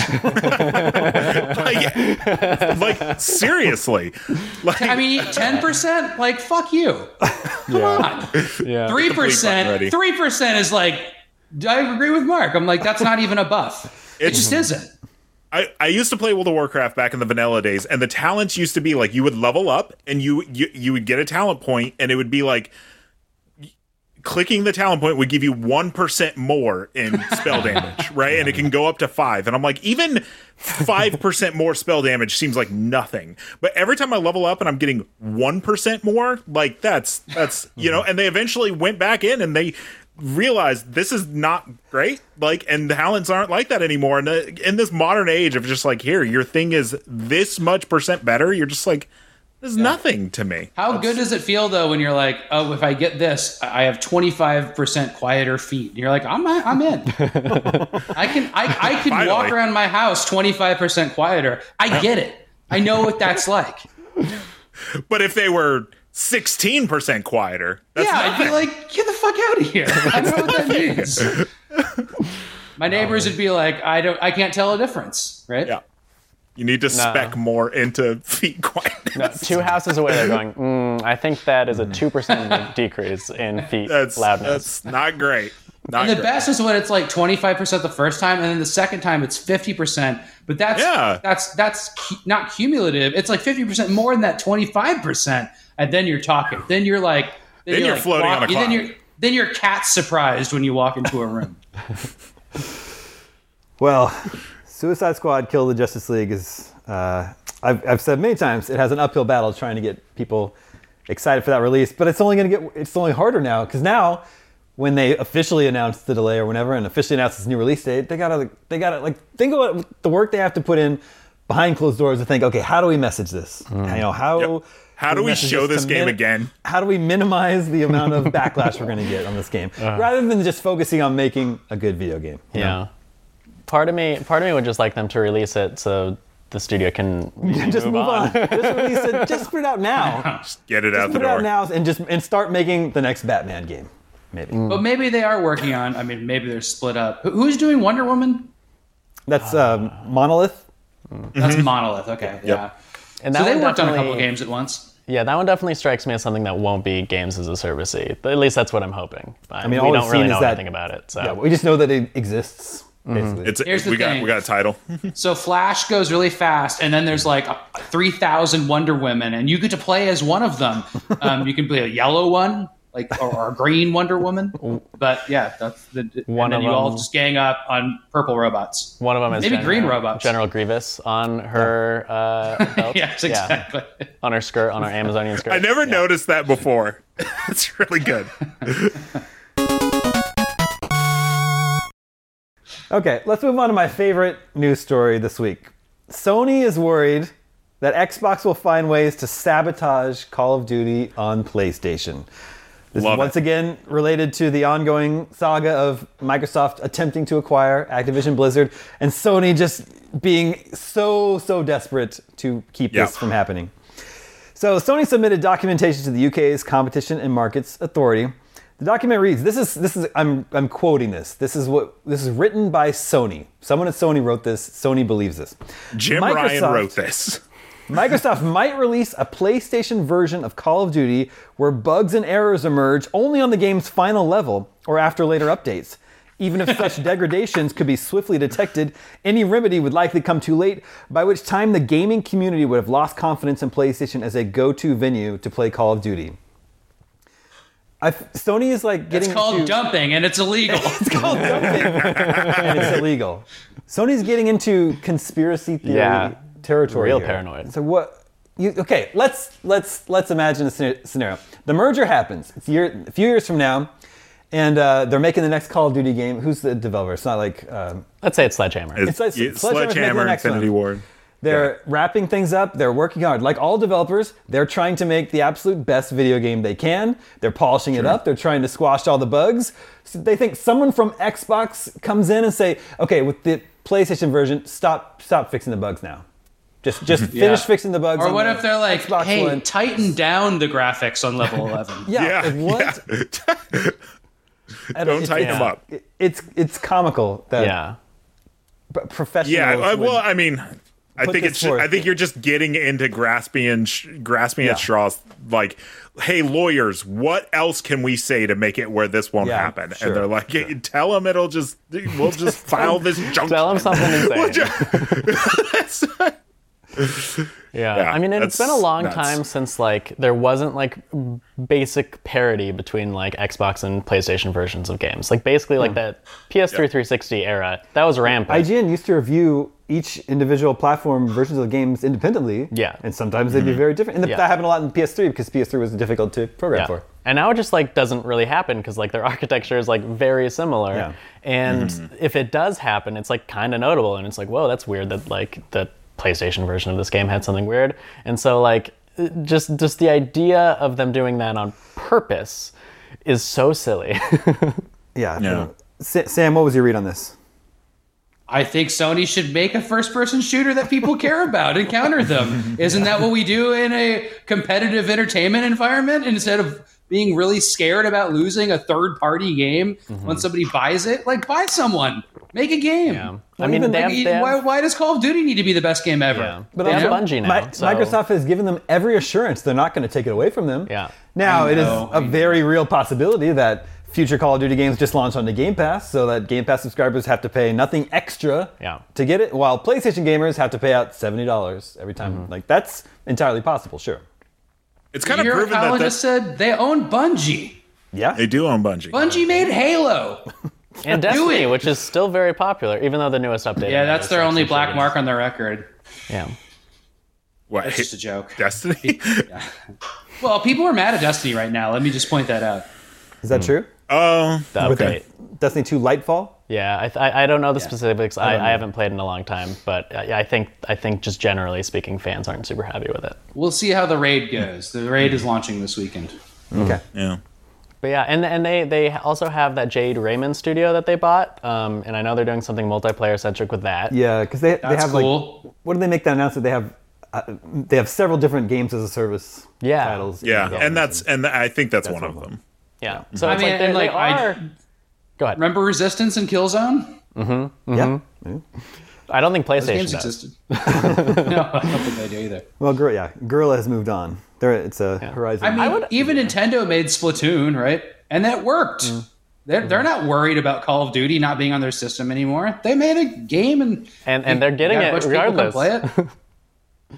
like, like seriously. Like I mean, ten percent, like fuck you. Come on, Yeah. three button ready. percent. Three percent is like. I agree with Mark. I'm like, that's not even a buff. It just isn't. I, I used to play World of Warcraft back in the vanilla days, and the talents used to be like you would level up and you you, you would get a talent point, and it would be like clicking the talent point would give you one percent more in spell damage, right? And it can go up to five. And I'm like, even five percent more spell damage seems like nothing. But every time I level up and I'm getting one percent more, like that's, that's, you know, and they eventually went back in and they realized this is not great. Like, and the talents aren't like that anymore. And uh, in this modern age of just like, here, your thing is this much percent better. You're just like, there's nothing to me. How good does it feel though when you're like, oh, if I get this, I have twenty-five percent quieter feet. And you're like, I'm I'm in. I can I, I can Finally. walk around my house twenty-five percent quieter. I get it. I know what that's like. But if they were sixteen percent quieter, that's yeah, I'd nothing. be like, get the fuck out of here. I know what that means. My neighbors would be like, I don't I can't tell a difference, right? Yeah. You need to spec more into feet quietness. No, two houses away, they're going, mm, I think that is a two percent decrease in feet That's loudness. that's not great. Not And the great. best is when it's like twenty-five percent the first time, and then the second time it's fifty percent. But that's Yeah. that's that's cu- not cumulative. It's like fifty percent more than that twenty-five percent, and then you're talking. Then you're like, Then you're like floating on a Then cloud. you're then you're cat surprised when you walk into a room. Well, Suicide Squad Kill the Justice League is, uh, I've, I've said many times, it has an uphill battle trying to get people excited for that release, but it's only going to get, it's only harder now, because now, when they officially announce the delay or whenever, and officially announce this new release date, they gotta, they gotta, like, think about the work they have to put in behind closed doors to think, okay, how do we message this? Mm. You know, how... Yep. How do we show this game min- again? How do we minimize the amount of backlash we're going to get on this game, uh. rather than just focusing on making a good video game? Yeah. Know? Part of me, part of me would just like them to release it so the studio can just move, move on. on. just release it. Just put it out now. Just get it just out the put door. It out now, and just and start making the next Batman game. Maybe. Mm. But maybe they are working on. I mean, maybe they're split up. Who's doing Wonder Woman? That's um, Monolith. That's mm-hmm. Monolith. Okay. Yeah. Yep. And so they worked on a couple games at once. Yeah, that one definitely strikes me as something that won't be games as a service-y. But at least that's what I'm hoping. I mean, we all don't really know that, anything about it. So yeah, we just know that it exists. Basically, mm-hmm. it's, Here's the we thing. got we got a title. So Flash goes really fast, and then there's like three thousand Wonder Women, and you get to play as one of them. Um, you can play a yellow one, like or, or a green Wonder Woman. But yeah, that's the one and then of you them, all just gang up on purple robots. One of them is maybe General, green robots. General Grievous on her uh, belt. Yes, exactly. Yeah. On her skirt, on her Amazonian skirt. I never yeah. noticed that before. It's really good. Okay, let's move on to my favorite news story this week. Sony is worried that Xbox will find ways to sabotage Call of Duty on PlayStation. This Love is once it. again related to the ongoing saga of Microsoft attempting to acquire Activision Blizzard and Sony just being so, so desperate to keep Yep. this from happening. So Sony submitted documentation to the U K's Competition and Markets Authority. The document reads, this is, this is, I'm, I'm quoting this. This is what, this is written by Sony. Someone at Sony wrote this. Sony believes this. Jim Ryan wrote this. Microsoft might release a PlayStation version of Call of Duty where bugs and errors emerge only on the game's final level or after later updates. Even if such degradations could be swiftly detected, any remedy would likely come too late, by which time the gaming community would have lost confidence in PlayStation as a go-to venue to play Call of Duty. I've, Sony is like getting It's called into, dumping, and it's illegal. It's called dumping, and it's illegal. Sony's getting into conspiracy theory Yeah. territory. Real here. paranoid. So what? You, okay, let's let's let's imagine a scena- scenario. The merger happens. It's a, year, a few years from now, and uh, they're making the next Call of Duty game. Who's the developer? It's not like um, Let's say it's Sledgehammer. It's, It's like it's Sledgehammer's making the Sledgehammer, next Infinity one. Ward. They're wrapping things up. They're working hard. Like all developers, they're trying to make the absolute best video game they can. They're polishing it up. They're trying to squash all the bugs. So they think someone from Xbox comes in and say, okay, with the PlayStation version, stop stop fixing the bugs now. Just just finish Yeah. fixing the bugs. Or on what the if they're like, Xbox hey, One. tighten down the graphics on level eleven? Yeah, Yeah, like what? yeah. I Don't it's- tighten it's- them up. it- It's it's comical that yeah. p- professionals. Yeah, uh, would- well, I mean, I put think this it's. forth. I think you're just getting into grasping and sh- grasping Yeah. at straws. Like, hey, lawyers, what else can we say to make it where this won't Yeah, happen? sure, and they're like, hey, tell them it'll just. We'll just file this junk. Tell them something insane. That's- Yeah. Yeah, I mean, it's been a that's long nuts. time since like there wasn't like basic parity between like Xbox and PlayStation versions of games. Like basically like that P S three Yeah. three sixty era, that was rampant. I G N used to review each individual platform versions of the games independently. Yeah. And sometimes they'd be very different. And Yeah. that happened a lot in P S three because P S three was difficult to program Yeah. for. And now it just like doesn't really happen because like their architecture is like very similar. Yeah. And if it does happen, it's like kind of notable, and it's like, whoa, that's weird that like the PlayStation version of this game had something weird. And so like just just the idea of them doing that on purpose is so silly. Yeah. Yeah. Sa- Sam, what was your read on this? I think Sony should make a first-person shooter that people care about and counter them. Isn't that what we do in a competitive entertainment environment? Instead of being really scared about losing a third-party game when somebody buys it, like buy someone, make a game. Yeah. I mean, even, they Like, have, they have- why, why does Call of Duty need to be the best game ever? Yeah. But They have also, Bungie now, Mi- so- Microsoft has given them every assurance they're not going to take it away from them. Yeah. Now, I it is know, a I know. very real possibility that future Call of Duty games just launch onto Game Pass, so that Game Pass subscribers have to pay nothing extra Yeah. to get it, while PlayStation gamers have to pay out seventy dollars every time. Mm-hmm. Like, that's entirely possible, sure. it's You kind of hear what proven Colin that just that said? They own Bungie. Yeah. they do own Bungie. Bungie made Halo. and Do Destiny, it. which is still very popular, even though the newest update. Yeah, that's their only black mark. mark on their record. Yeah. What? That's just a joke. Destiny? Yeah. Well, people are mad at Destiny right now. Let me just point that out. Is that true? Oh, The With update. Destiny two Lightfall? Yeah, I, th- I I don't know the Yeah. specifics. I, don't know. I haven't played in a long time, but I, I think I think just generally speaking, fans aren't super happy with it. We'll see how the raid goes. The raid is launching this weekend. Okay. yeah. But yeah, and and they they also have that Jade Raymond studio that they bought, um, and I know they're doing something multiplayer centric with that. Yeah, because they, they That's have cool. like, what did they make that announcement? They have uh, they have several different games as a service Yeah. titles. Yeah, in and that's and I think that's, one one of of them. Yeah. So I it's mean, like, they, and like they I are. Go ahead. remember Resistance and Killzone. yeah. I don't think Those PlayStation games does. existed. no, I don't think they do either. Well, Gor- yeah, Guerrilla has moved on. There, it's a Horizon. I mean, even Nintendo made Splatoon, right? And that worked. They're, they're not worried about Call of Duty not being on their system anymore. They made a game and And and they're getting got a it bunch of people come regardless. play it.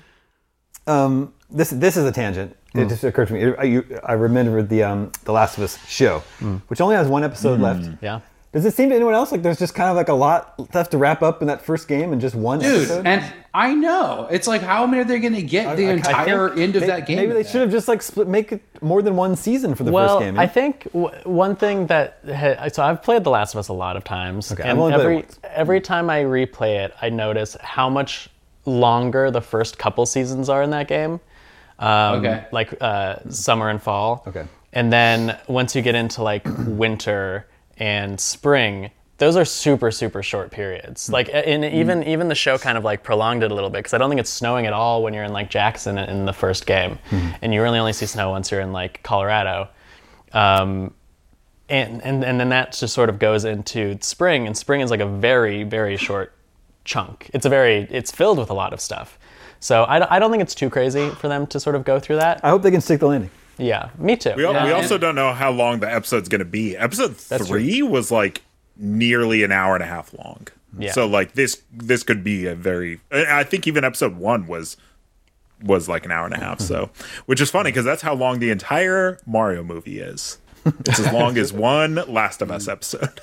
um, this this is a tangent. It just occurred to me. I, you, I remembered the um, the Last of Us show, which only has one episode left. Yeah. Does it seem to anyone else like there's just kind of like a lot left to wrap up in that first game and just one Dude, episode? and I know. It's like, how many are they going to get the I- I entire think end of May- that game? Maybe they with should have just like split, make it more than one season for the Well, first game. I think w- one thing that ha- so I've played The Last of Us a lot of times, Okay, I've and only played it every once. every time I replay it, I notice how much longer the first couple seasons are in that game. Um, Okay. Like uh, summer and fall. Okay. And then once you get into like winter and spring, those are super super short periods. Like and even even the show kind of like prolonged it a little bit because I don't think it's snowing at all when you're in like Jackson in the first game, and you really only see snow once you're in like Colorado. Um, and, and and then that just sort of goes into spring, and spring is like a very very short chunk. It's a very it's filled with a lot of stuff. So I, don't- I don't think it's too crazy for them to sort of go through that. I hope they can stick the landing. Yeah, me too. We, al- Yeah. we also don't know how long the episode's going to be. Episode That's three was like nearly an hour and a half long. Yeah. So like this this could be a very. I think even episode one was was like an hour and a half. So which is funny because that's how long the entire Mario movie is. It's as long as one Last of Us episode.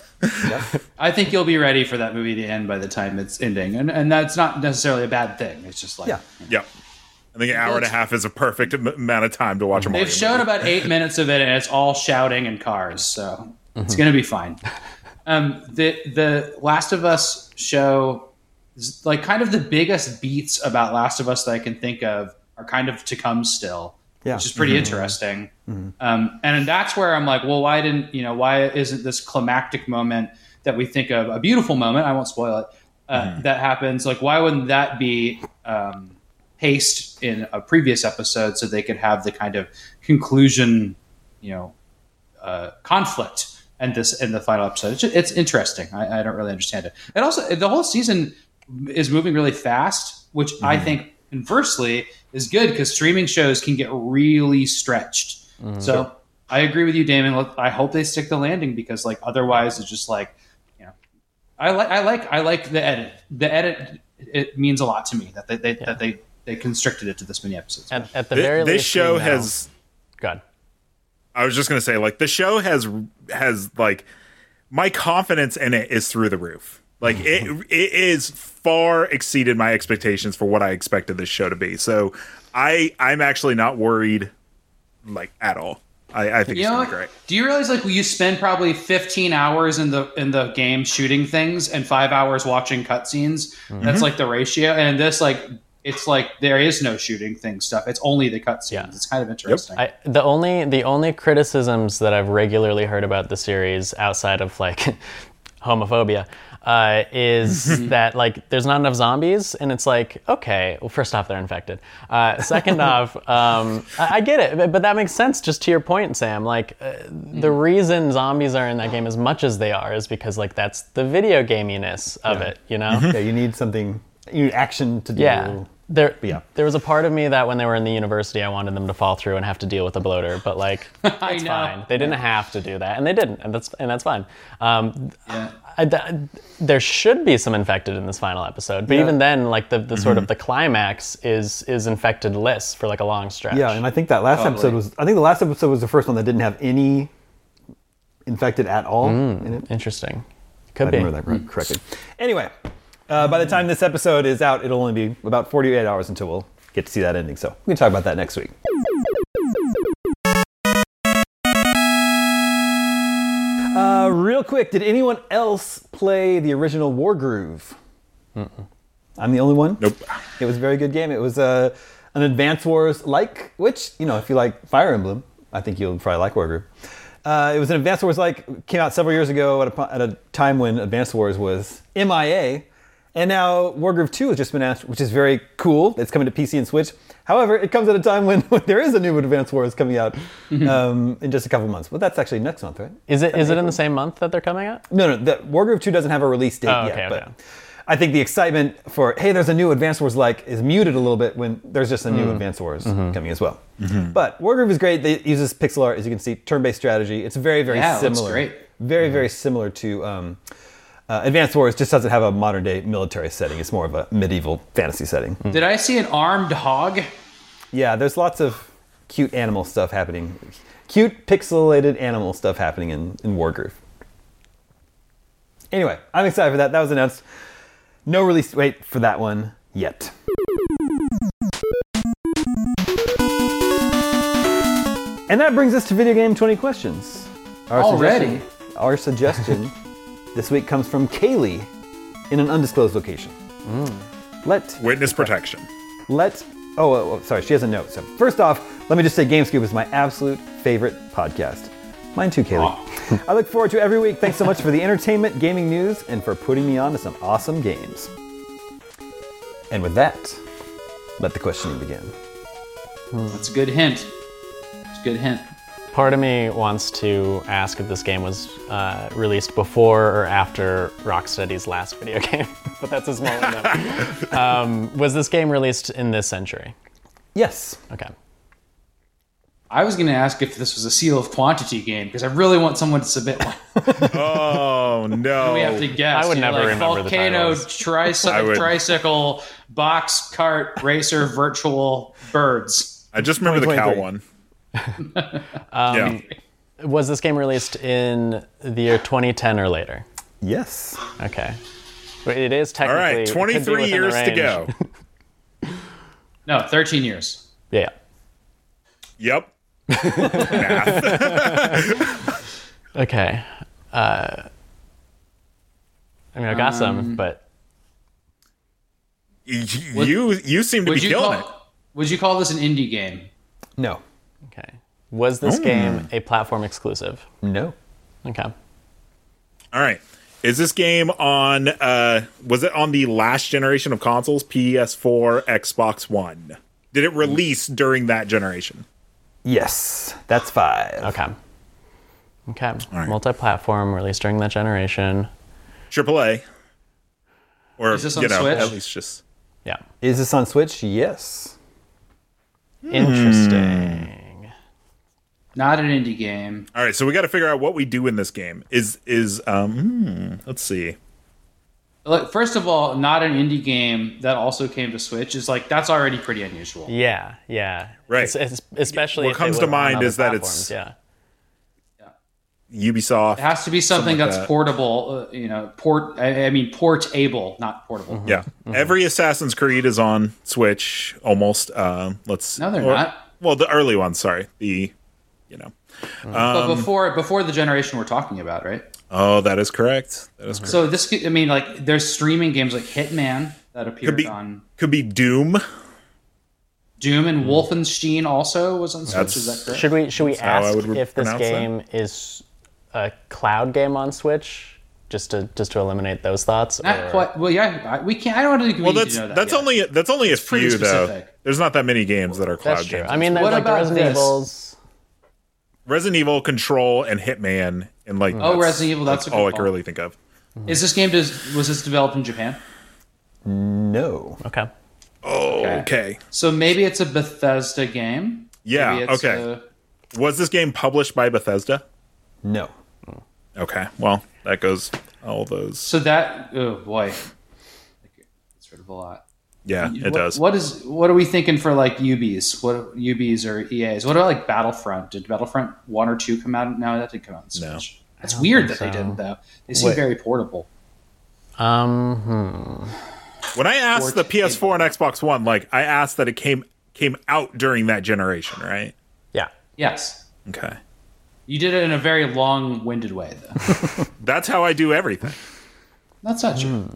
I think you'll be ready for that movie to end by the time it's ending. And, and that's not necessarily a bad thing. It's just like, Yeah. Yep. I think an hour and a half is a perfect am- amount of time to watch a Mario they've shown movie. about eight minutes of it, and it's all shouting and cars, so it's going to be fine. Um, the the Last of Us show, is like kind of the biggest beats about Last of Us that I can think of are kind of to come still, Yeah. which is pretty interesting. Um, and that's where I'm like, well, why didn't you know? Why isn't this climactic moment that we think of a beautiful moment? I won't spoil it. Uh, That happens. Like, why wouldn't that be? Um, paced in a previous episode so they could have the kind of conclusion, you know, uh, conflict and this in the final episode. It's, it's interesting. I, I don't really understand it. And also, the whole season is moving really fast, which I think inversely is good because streaming shows can get really stretched. So I agree with you, Damon. Look, I hope they stick the landing because, like, otherwise it's just like, you know, I like, I like, I like the edit. The edit it means a lot to me that they, they that they. They constricted it to this many episodes. At, at the Th- very this least, show we know- has. God. I was just gonna say, like, the show has has like my confidence in it is through the roof. Like it it is far exceeded my expectations for what I expected this show to be. So I I'm actually not worried, like, at all. I, I think You it's know, gonna be great. do you realize like you spend probably fifteen hours in the in the game shooting things and five hours watching cutscenes? That's like the ratio. And this like it's like there is no shooting thing stuff. It's only the cutscenes. Yeah. It's kind of interesting. I, the only the only criticisms that I've regularly heard about the series outside of like homophobia uh, is that like there's not enough zombies, and it's like, okay, well, first off, they're infected. Uh, second off, um, I, I get it, but, but that makes sense. Just to your point, Sam, like uh, the reason zombies are in that game as much as they are is because like that's the video gaminess of it, you know? Yeah, you need something, you need action to do. Yeah. There, yeah. there was a part of me that when they were in the university, I wanted them to fall through and have to deal with a bloater, but like, I it's know. fine. They didn't have to do that, and they didn't, and that's and that's fine. Um, Yeah. I, th- there should be some infected in this final episode, but Yeah. even then, like the, the sort of the climax is is infected less for like a long stretch. Yeah, and I think that last Totally. episode was, I think the last episode was the first one that didn't have any infected at all in it. Interesting. I Could be. remember that right- correctly. Anyway, uh, by the time this episode is out, it'll only be about forty-eight hours until we'll get to see that ending. So we can talk about that next week. Uh, real quick, did anyone else play the original Wargroove? Mm-mm. I'm the only one? Nope. It was a very good game. It was uh, an Advance Wars like, which, you know, if you like Fire Emblem, I think you'll probably like Wargroove. Uh, it was an Advance Wars like, came out several years ago at a, at a time when Advance Wars was M I A. And now Wargroove two has just been announced, which is very cool. It's coming to P C and Switch. However, it comes at a time when, when there is a new Advance Wars coming out um, in just a couple months. But that's actually next month, right? Is it is it in the same month that they're coming out? No, no. The, Wargroove two doesn't have a release date Oh, okay, yet. okay. But I think the excitement for, hey, there's a new Advance Wars like is muted a little bit when there's just a new Mm. Advance Wars Mm-hmm. coming as well. Mm-hmm. But Wargroove is great. It uses pixel art, as you can see, turn-based strategy. It's very, very Yeah, it looks similar. great. Very, very similar to um, uh, Advance Wars. Just doesn't have a modern-day military setting. It's more of a medieval fantasy setting. Did I see an armed hog? Yeah, there's lots of cute animal stuff happening. Cute pixelated animal stuff happening in, in Wargroove. Anyway, I'm excited for that. That was announced. No release wait for that one yet. And that brings us to Video Game twenty Questions. Our Already? Suggestion, our suggestion this week comes from Kaylee in an undisclosed location. Let Witness protection. Let, oh, oh, oh, sorry, she has a note. So first off, let me just say GameScoop is my absolute favorite podcast. Mine too, Kaylee. I look forward to every week. Thanks so much for the entertainment, gaming news, and for putting me on to some awesome games. And with that, let the questioning begin. That's a good hint. It's a good hint. Part of me wants to ask if this game was uh, released before or after Rocksteady's last video game, but that's a small enough. Um, was this game released in this century? Yes. Okay. I was going to ask if this was a seal of quantity game because I really want someone to submit one. Oh no! We have to guess. I would you know, never like remember the Volcano, titles. tricy- I would- tricycle, box, cart, racer, virtual, birds. I just remember the cow twenty one. Um, yeah. Was this game released in the year twenty ten or later? Yes. Okay. But it is All technically. right, it could be twenty-three within the years to range. go. No, thirteen years. Yeah. Yep. Okay. Uh, I mean, I got Um, some, but You you, you seem to Would be you killing call? it. Would you call this an indie game? No. okay. Was this Hmm. game a platform exclusive? No. Okay. All right. Is this game on? Uh, was it on the last generation of consoles? P S four, Xbox One. Did it release during that generation? Yes. That's five. Okay. Okay. right. Multi-platform, released during that generation. Triple A. Or Is this on you know, Switch? at least just. Yeah. Is this on Switch? Yes. Interesting. Not an indie game. All right, so we got to figure out what we do in this game. Is is um? hmm, let's see. Look, first of all, not an indie game that also came to Switch is like that's already pretty unusual. Yeah. Yeah. Right. It's, it's, especially What if they comes would to on mind other is that platforms, it's- yeah. Ubisoft. It has to be something Something like that's that. portable. Uh, you know, port. I, I mean, port-able, not portable. Yeah, every Assassin's Creed is on Switch almost. Um, let's No, they're or- not. Well, the early ones. Sorry, the you know. But before before the generation we're talking about, right? Oh, that is correct. That is correct. So this, could- I mean, like there's streaming games like Hitman that appeared be- on Could be Doom. Doom, and Wolfenstein also was on Switch. That's- Is that correct? Should we should we how I ask would if this pronounce game is a cloud game on Switch, just to just to eliminate those thoughts? Not or- quite. Well, yeah, I- we can't. I don't think we Well, need that's to know that. that's yet. only that's only a pretty few though. specific. There's not that many games that are cloud That's true. games. I mean, there's What like the about Resident this? Evils. Resident Evil, Control, and Hitman, and like Oh, that's- Resident Evil, that's a good all I call. can really think of. Is this game does was this developed in Japan? No. Okay. Oh, okay. So maybe it's a Bethesda game. Yeah. Maybe it's Okay. a- Was this game published by Bethesda? No. Okay. Well, that goes all those. so that oh boy, it's sort of a lot. Yeah, it what, does. What is what are we thinking for like U Bs? What U Bs or E As? What about like Battlefront? Did Battlefront one or two come out? No, that didn't come out on Switch. That's weird that think they so. didn't though. They seem Wait. very portable. Um. Hmm. When I asked Or the P S four and Xbox One, like I asked that it came came out during that generation, right? Yeah. Yes. Okay. You did it in a very long-winded way, though. That's how I do everything. That's not true.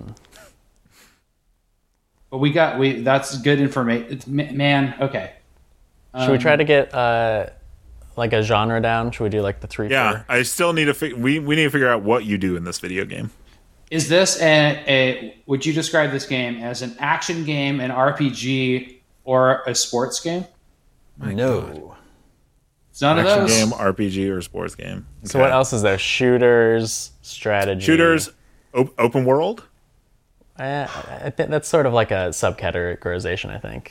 But we got we. That's good information, man. Okay. Should we try to get uh, like a genre down? Should we do like the three? Yeah, four? I still need to fig- we we need to figure out what you do in this video game. Is this a, a? Would you describe this game as an action game, an R P G, or a sports game? no. It's none Action of those. game, R P G, or sports game. So Okay. what else is there? Shooters, strategy. Shooters, op- open world. Uh, I think that's sort of like a subcategorization. I think.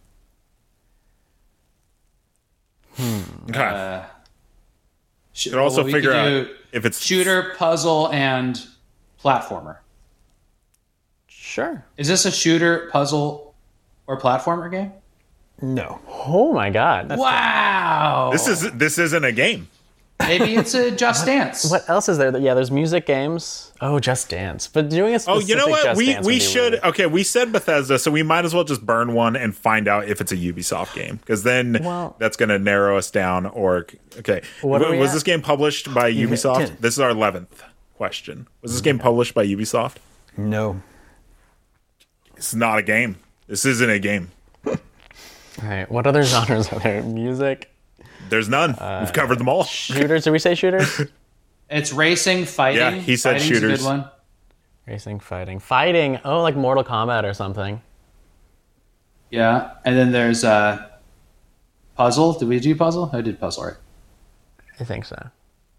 Okay. Sh- Could also well, we figure could out do if it's shooter, puzzle, and platformer. Sure. Is this a shooter, puzzle, or platformer game? No. Oh my god. Wow. This is this isn't a game. Maybe it's a Just Dance. What else is there? Yeah, there's music games. Oh, Just Dance. But doing a Oh, specific you know what? Just We Dance would we be should weird. okay. We said Bethesda, so we might as well just burn one and find out if it's a Ubisoft game, because then Well- that's going to narrow us down. Or okay, What are W- we was at? this game published by Ubisoft? ten. This is our eleventh question. Was this game published by Ubisoft? No. It's not a game. This isn't a game. All right. What other genres are there? Music, There's none. Uh, We've covered them all. shooters. Did we say shooters? It's racing, fighting. Yeah, he said Fighting's shooters. A good one. Racing, fighting, fighting. Oh, like Mortal Kombat or something. Yeah, and then there's uh, puzzle. Did we do puzzle? I did puzzle, right? I think so.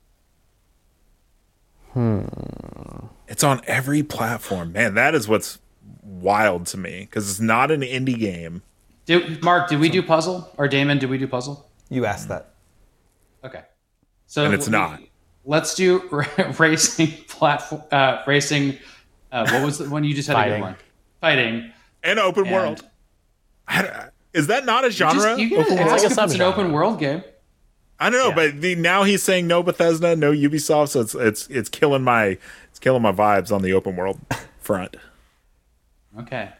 It's on every platform. Man, that is what's wild to me, because it's not an indie game. Did, Mark, did we do puzzle? Or Damon, did we do puzzle? You asked that. Okay. So And it's we- not. Let's do racing platform. Uh, racing. Uh, what was the one you just had? A Fighting. good one. Fighting. And open And- world. I don't- Is that not a You genre? just, you can Open ask world? like a if it's an subgenre. open world game. I don't know, Yeah. but the, now he's saying no Bethesda, no Ubisoft, so it's it's it's killing my it's killing my vibes on the open world front. Okay.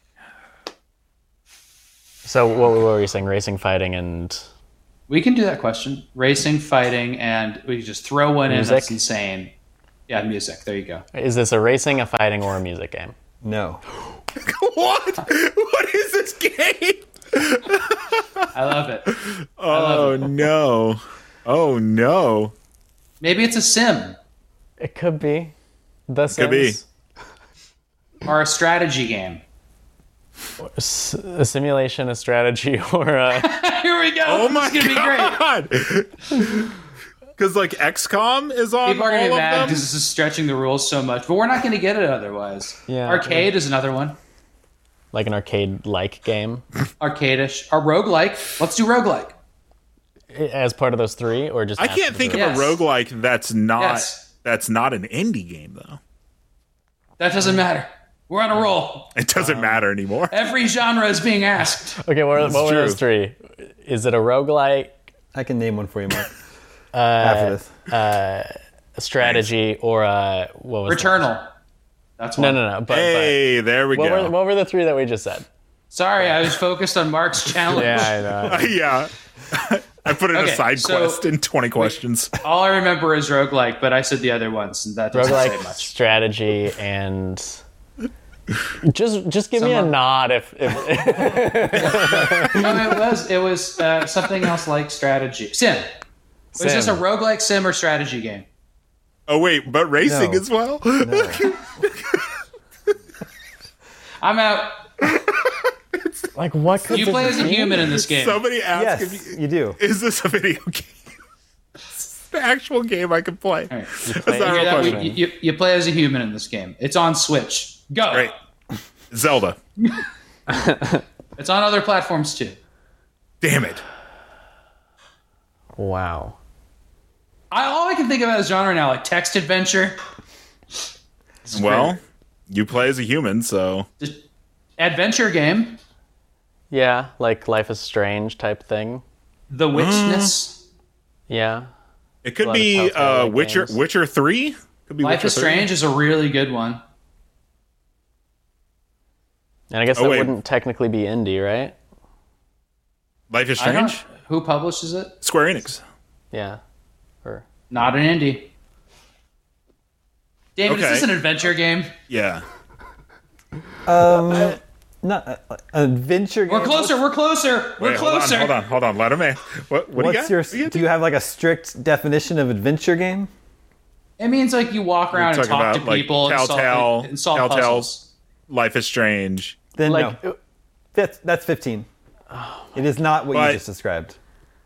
So what, what were you saying? Racing, fighting, and We can do that question. Racing, fighting, and we can just throw one in. Music? That's insane. Yeah, music. There you go. is this a racing, a fighting, or a music game? No. What? What is this game? I love it. Oh no! Oh no! Maybe it's a sim It could be. The Could be. Sims. or a strategy game. S- a simulation, a strategy, or a. Here we go. Oh my This is gonna be great. god! Because like X COM is on People are gonna all be of mad them. because this is stretching the rules so much, but we're not gonna get it otherwise. Yeah. Arcade is another one. Like an arcade-like game, Arcade-ish. Or roguelike. Let's do roguelike. as part of those three, or just. I after can't the think three? of Yes. a roguelike that's not Yes. that's not an indie game though. That doesn't matter. We're on a roll. It doesn't matter anymore. Every genre is being asked. Okay, what, what were true. those three? Is it a roguelike, I can name one for you, Mark. After this. a strategy, or a what was that? Returnal. That's No, one. no, no. But, Hey, there we but what go. were what were the three that we just said? Sorry, I was focused on Mark's challenge. Yeah, I know. yeah. I put it in Okay, a side so- quest in twenty questions. All I remember is roguelike, but I said the other ones, and that doesn't say Roguelike, much. strategy, and just just give me a Someone- nod if, if No, it was it was uh, something else like strategy. Sim. Was this a Sim. roguelike sim or strategy game? Oh wait, but racing No. as well? I'm out. like what could You this play as a be? human in this game. Somebody asked if Yes, you, you do. is this a video game? It's the actual game I can play. All right. That's not You, a hear that? question. We- you, you play as a human in this game. It's on Switch. Go. Great. Zelda. It's on other platforms too. Damn it. Wow. I, all I can think about is genre now, like text adventure, Well, you play as a human, so just adventure game, Yeah, like Life is Strange type thing. The Witchness, Yeah. it could lot of be Telltale uh, like Witcher games. Witcher three. Could be Life Witcher is three. Strange is a really good one. And I guess Oh, that wait. wouldn't technically be indie, right? Life is I don't, Strange. who publishes it? Square Enix. Yeah. Or Not an indie. David, Okay. is this an adventure game? Yeah. Um, not uh, an adventure game. We're closer. We're closer. We're Wait, hold on, closer. hold on, hold on. Let him in. What, what do you What's got? your? What do you Do you have like a strict definition of adventure game? It means like you walk around and talking talk to about, like, people and solve, Telltale- and solve Telltale. puzzles. Life is Strange. Then like no. That's that's fifteen. It is not what But- you just described.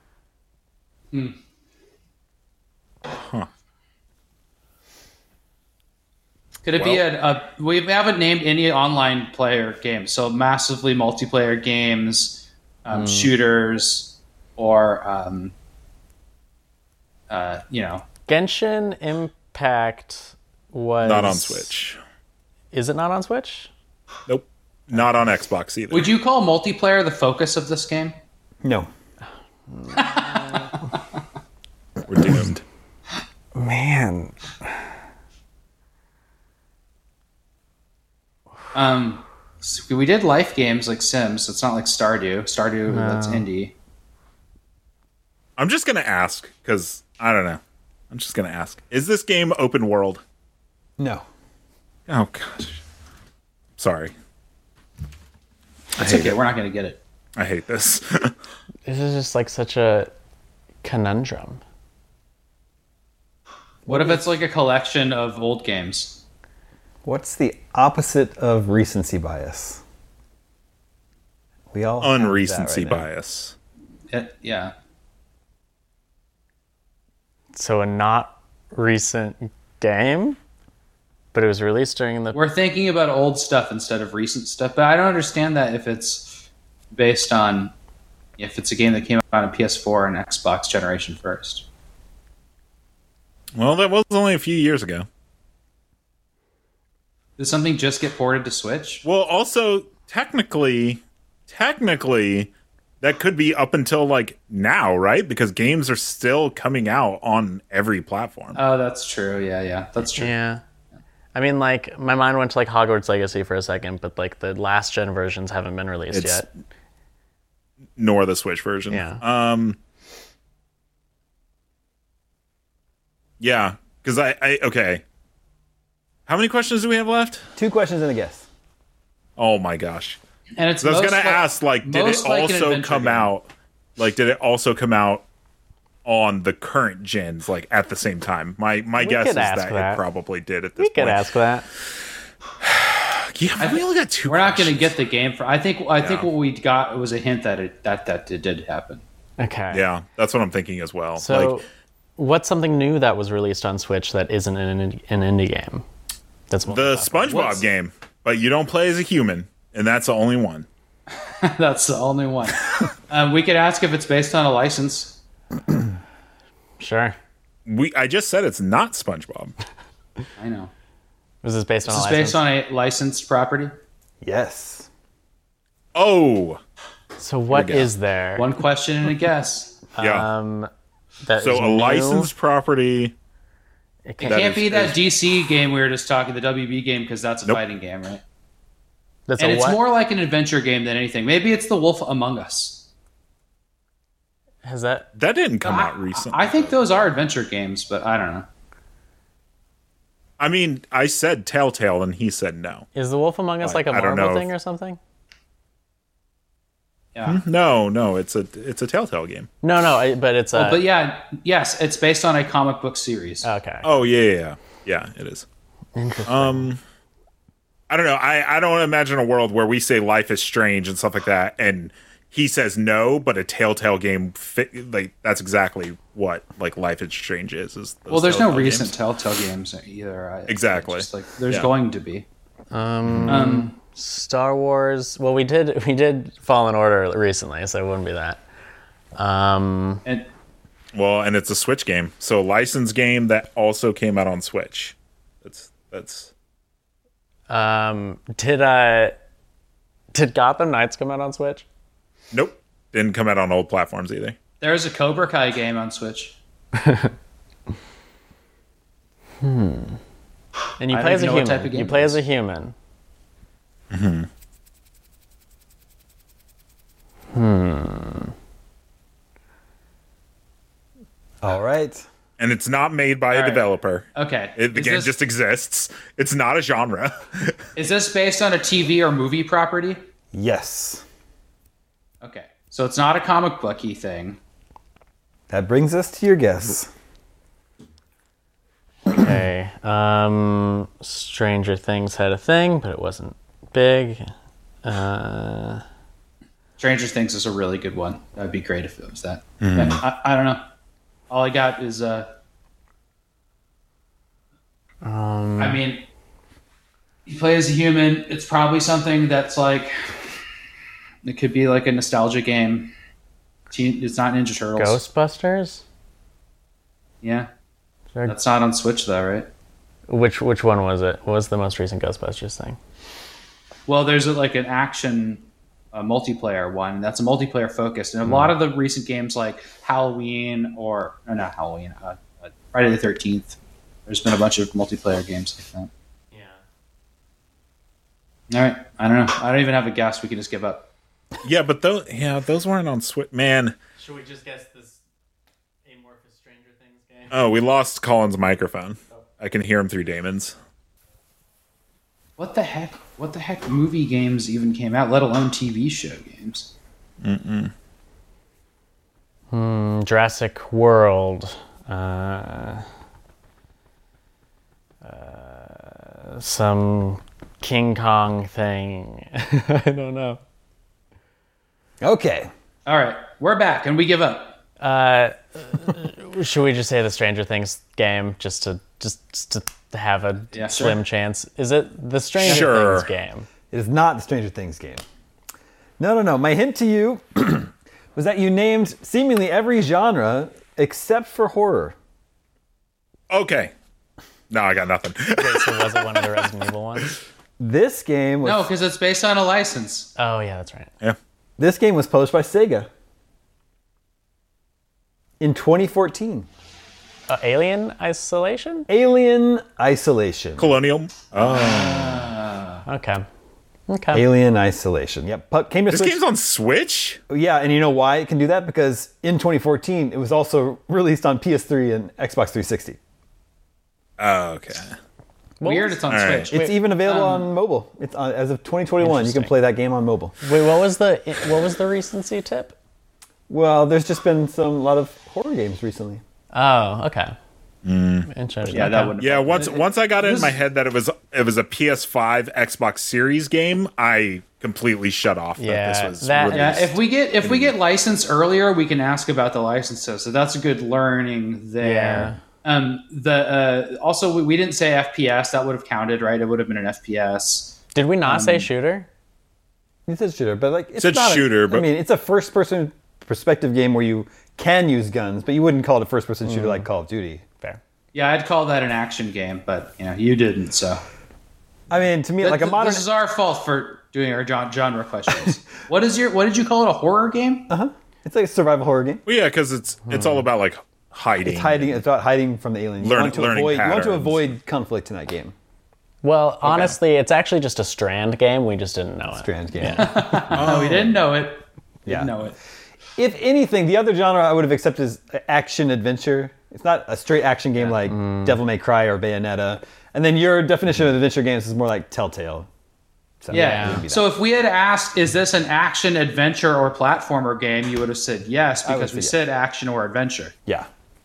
Could it be a, a? We haven't named any online player games, so massively multiplayer games, um, shooters, or um, uh, you know, Genshin Impact was Not on Switch. Is it not on Switch? Nope. Not on Xbox either. would you call multiplayer the focus of this game? No. We're doomed. Man. Um, so we did life games like Sims. It's not like Stardew. Stardew, that's indie. I'm just gonna ask because I don't know. I'm just gonna ask: is this game open world? No. Oh gosh. Sorry, It's okay. We're not going to get it. I hate this. This is just like such a conundrum. What if it's like a collection of old games? What's the opposite of recency bias? We all have that Unrecency right now. bias. It, yeah. So a not recent game, but it was released during the. We're thinking about old stuff instead of recent stuff, but I don't understand that if it's based on if it's a game that came out on P S four and Xbox generation first. Well, that was only a few years ago. Did something just get ported to Switch? Well, also technically, technically, that could be up until like now, right? Because games are still coming out on every platform. Oh, that's true. Yeah, yeah, that's true. Yeah. I mean, like, my mind went to, like, Hogwarts Legacy for a second, but, like, the last-gen versions haven't been released It's- yet. Nor the Switch version. Yeah. Um. Yeah, because I, I okay. How many questions do we have left? Two questions and a guess. Oh my gosh! And it's So I was most gonna li- ask, like, did it most like an also adventure come game. out? Like, did it also come out on the current gens, like at the same time? My my guess could is ask that, that. it probably did at this We point. could ask that. Yeah, we only got two. We're not going to questions. get the game for. I think. I think Yeah. what we got was a hint that it that that it did happen. Okay. Yeah, that's what I'm thinking as well. So, like, what's something new that was released on Switch that isn't an, an indie game? That's the multi-platform. SpongeBob What's- game, but you don't play as a human, and that's the only one. That's the only one. um, we could ask if it's based on a license. Sure. We I just said it's not SpongeBob. I know. Was this based on This a is license? based on a licensed property. Yes. Oh, So what go. is there? One question and a guess. yeah. Um, that so is a new? licensed property. It It can't, That can't is- be that is- D C game we were just talking, the W B game, because that's a Nope. fighting game, right? that's And a it's what? more like an adventure game than anything. Maybe it's The Wolf Among Us. Has that? That didn't come I, out recently. I think those are adventure games, but I don't know. I mean, I said Telltale, and he said no. Is The Wolf Among Us I- like a I don't Marvel know thing if- or something? Yeah. No, no, it's a it's a Telltale game. No, no, I- but it's a. But yeah, yes, it's based on a comic book series. Okay. Oh yeah, yeah, yeah, yeah. It is. Interesting. Um, I don't know. I I don't imagine a world where we say Life is Strange and stuff like that, and he says no, but a Telltale game fit, like that's exactly what like Life is Strange is. is those well, there's no Telltale recent games. Telltale games either. I, Exactly. It's just like there's Yeah. going to be. um, Um, Star Wars. Well, we did we did Fallen Order recently, so it wouldn't be that. Um, and Well, and it's a Switch game, so a licensed game that also came out on Switch. That's that's um, did uh, did Gotham Knights come out on Switch? nope. Didn't come out on old platforms either. there's a Cobra Kai game on Switch. And you I play don't as a even know what human. type of game You play it as is. a human. All right. And it's not made by a right. developer. Okay. It, the Is game this- just exists. It's not a genre. Is this based on a T V or movie property? Yes. Okay. So it's not a comic booky thing. That brings us to your guess. Okay. Um, Stranger Things had a thing, but it wasn't big. Uh, Stranger Things is a really good one. That would be great if it was that. But I, I don't know. All I got is, uh, um, I mean, you play as a human. It's probably something that's like, it could be like a nostalgia game. Teen- It's not Ninja Turtles. Ghostbusters? Yeah. Sure. That's not on Switch though, right? Which which one was it? What was the most recent Ghostbusters thing? Well, there's a, like an action uh, multiplayer one that's a multiplayer focused, and a lot of the recent games like Halloween or, or not Halloween, uh, uh, Friday the thirteenth. There's been a bunch of multiplayer games like that. Yeah. All right, I don't know. I don't even have a guess. We can just give up. Yeah, but those yeah, those weren't on Switch. Man, Should we just guess this amorphous Stranger Things game? oh, we lost Colin's microphone. I can hear him through Damon's. What the heck? What the heck? Movie games even came out, let alone T V show games. Mm, Jurassic World. Uh, uh, some King Kong thing. I don't know. Okay. All right, we're back, and we give up. Uh, should we just say the Stranger Things game just to just, just to have a Yeah, slim sure. chance? Is it the Stranger Sure. Things game? It is not the Stranger Things game. No, no, no. My hint to you was that you named seemingly every genre except for horror. Okay. No, I got nothing. Wait, so was it one of the Resident Evil ones? This game was No, because it's based on a license. Oh yeah, that's right. Yeah. this game was published by Sega in twenty fourteen. Uh, Alien Isolation? Alien Isolation. Colonial. Oh. Okay. Okay. Alien Isolation. Yep. pu- Came to This Switch. game's on Switch? Yeah, and you know why it can do that? Because in twenty fourteen, it was also released on P S three and Xbox three sixty. Oh, okay. Weird, it's on All right. Switch. It's even available on mobile. It's on, as of twenty twenty-one. You can Interesting. play that game on mobile. Wait, what was the what was the recency tip? Well, there's just been some lot of horror games recently. Oh, okay. Interesting. Yeah, that Okay. wouldn't. Yeah, once it- once I got it in this- my head that it was it was a P S five Xbox Series game, I completely shut off that Yeah, this was that- released. Yeah, if we get if we get licensed earlier, we can ask about the licenses. So that's a good learning there. Um, the uh, also we, we didn't say F P S. That would have counted, right? It would have been an F P S. Did we not Um, say shooter? It says shooter, but like it's said not a- shooter, I but- mean, it's a first-person perspective game where you can use guns, but you wouldn't call it a first-person shooter like Call of Duty. Fair. Yeah, I'd call that an action game, but you know you didn't. So I mean, to me, like a Th- modern. This is our fault for doing our gen- genre questions. what is your? What did you call it? A horror game? Uh-huh. It's like a survival horror game. Well, yeah, because it's it's all about like hiding. It's hiding. It's about hiding from the aliens. You Learn- want to learning avoid. You want to patterns. avoid conflict in that game. Well, honestly, it's actually just a Strand game. We just didn't know it. Strand game. No, we didn't know it. Yeah. Didn't know it. If anything, the other genre I would have accepted is action adventure. It's not a straight action game like Devil May Cry or Bayonetta. And then your definition of adventure games is more like Telltale. So Yeah. it would be that. So if we had asked, is this an action adventure or platformer game, you would have said yes would because say we yes. said action or adventure. yeah.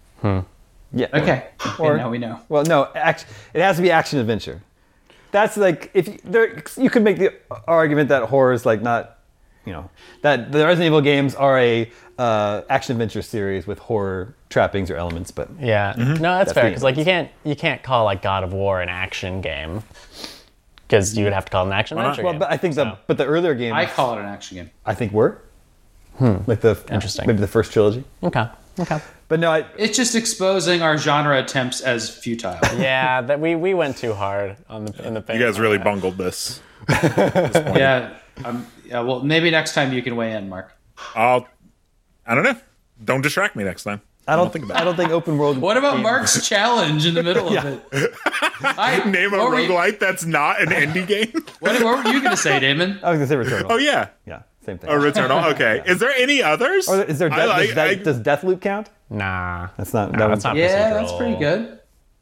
Yeah. Okay. Or- okay, now we know. Well, no, act, it has to be action adventure. That's like if you, there, you could make the argument that horror is like not, you know, that the Resident Evil games are a uh, action adventure series with horror trappings or elements, but Yeah. No, that's, fair. the Because like you can't you can't call like God of War an action game because you would have to call it an action not? adventure well, game. but I think the So, but the earlier games I call it an action game. I think were like the Interesting. maybe the first trilogy, okay. Okay. but no, I, It's just exposing our genre attempts as futile. Yeah, that we, we went too hard on the in the You guys really bungled this. yeah. Um, yeah. Well, maybe next time you can weigh in, Mark. I'll. I don't know. Don't distract me next time. I don't think about I don't think open world. What about Mark's challenge in the middle of it? I, Name a what were you- roguelite that's not an indie game. What, what were you going to say, Damon? I was gonna say Returnal. Oh yeah. Yeah, Same thing. Oh, Returnal. Okay. Is there any others? Or is there I death, like- does, that, I- does Deathloop count? Nah. That's not. No, that that's one's- not Yeah, procedural. that's pretty good.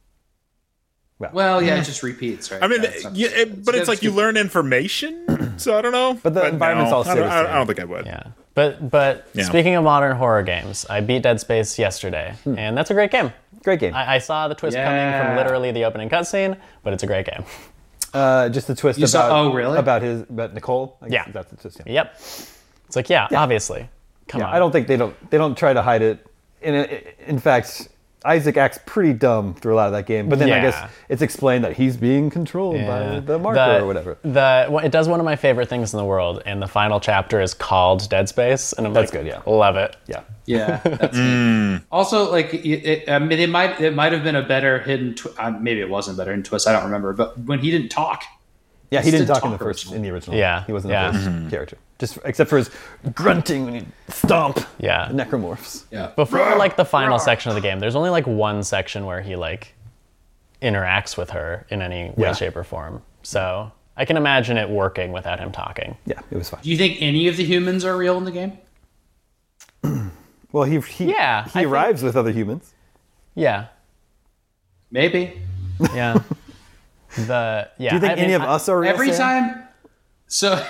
Well, Well, yeah, it just repeats, right? I mean, That's not- yeah, it, but it's like you stupid. learn information, so I don't know. But the environment's all I don't, still the I don't- same. I don't think I would. Yeah. But but Yeah. speaking of modern horror games, I beat Dead Space yesterday, and that's a great game. Great game. I, I saw the twist coming Yeah. from literally the opening cutscene, but it's a great game. Uh, just the twist You about. saw- oh, really? About his about Nicole. I guess Yeah. That's the twist. Yeah. Yep. It's like, yeah, obviously. Come Yeah, on. I don't think they don't they don't try to hide it. In in fact, Isaac acts pretty dumb through a lot of that game. But then I Yeah. guess it's explained that he's being controlled Yeah. by the marker or whatever. The well, it does one of my favorite things in the world, and the final chapter is called Dead Space, and I'm That's like, good, yeah. love it. Yeah. Yeah, that's neat. Also, like, it, it, I mean, it might it might have been a better hidden. Tw- uh, maybe it wasn't a better hidden twist. I don't remember. But when he didn't talk, Yeah, he didn't Instant talk in the talk first original. in the original. Yeah, He wasn't yeah. the voice character. Just except for his grunting when he stomp Yeah. the necromorphs. yeah, Before like the final section of the game, there's only like one section where he like interacts with her in any way, Yeah. shape, or form. So I can imagine it working without him talking. Yeah, it was fine. do you think any of the humans are real in the game? Well, he he Yeah, he I arrives with other humans. Yeah, Maybe. yeah. the yeah. Do you think I any mean, of I- us are real? Every Sam? time, so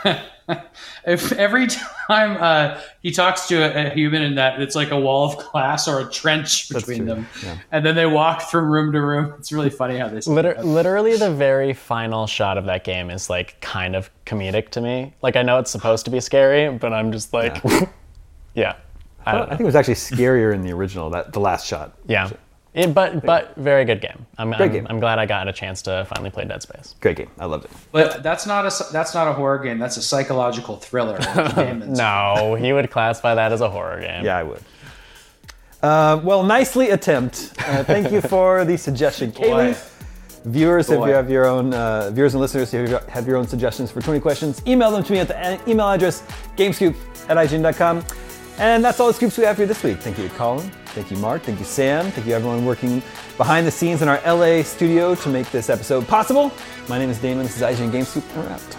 if every time uh, he talks to a, a human in that, it's like a wall of glass or a trench between true, them, yeah. and then they walk from room to room. It's really funny how this. Liter- literally, the very final shot of that game is like kind of comedic to me. Like I know it's supposed to be scary, but I'm just like, yeah, I don't I know. think it was actually scarier in the original. That the last shot. Yeah, It- but but very good game. I'm Great I'm, game. I'm glad I got a chance to finally play Dead Space. Great game. I loved it. But that's not a that's not a horror game. That's a psychological thriller. game. It's- No, he would classify that as a horror game. Yeah, I would. Uh, well, nicely attempt. Uh, thank you for the suggestion, Kaylee. Viewers, if Boy. you have your own uh, viewers and listeners, if you have your own suggestions for twenty questions, email them to me at the a- email address gamescoop at I G N dot com. And that's all the scoops we have for you this week. Thank you, Colin. Thank you, Mark. Thank you, Sam. Thank you, everyone working behind the scenes in our L A studio to make this episode possible. My name is Damon. This is I G N Game Scoop, and we're out.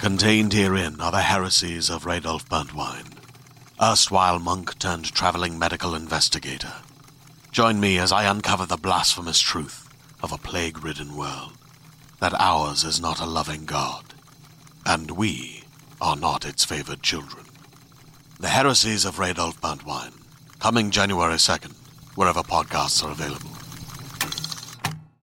Contained herein are the heresies of Radolf Burntwine, erstwhile monk turned traveling medical investigator. Join me as I uncover the blasphemous truth of a plague-ridden world, that ours is not a loving God, and we are not its favored children. The Heresies of Radolf Burntwine, coming January second, wherever podcasts are available.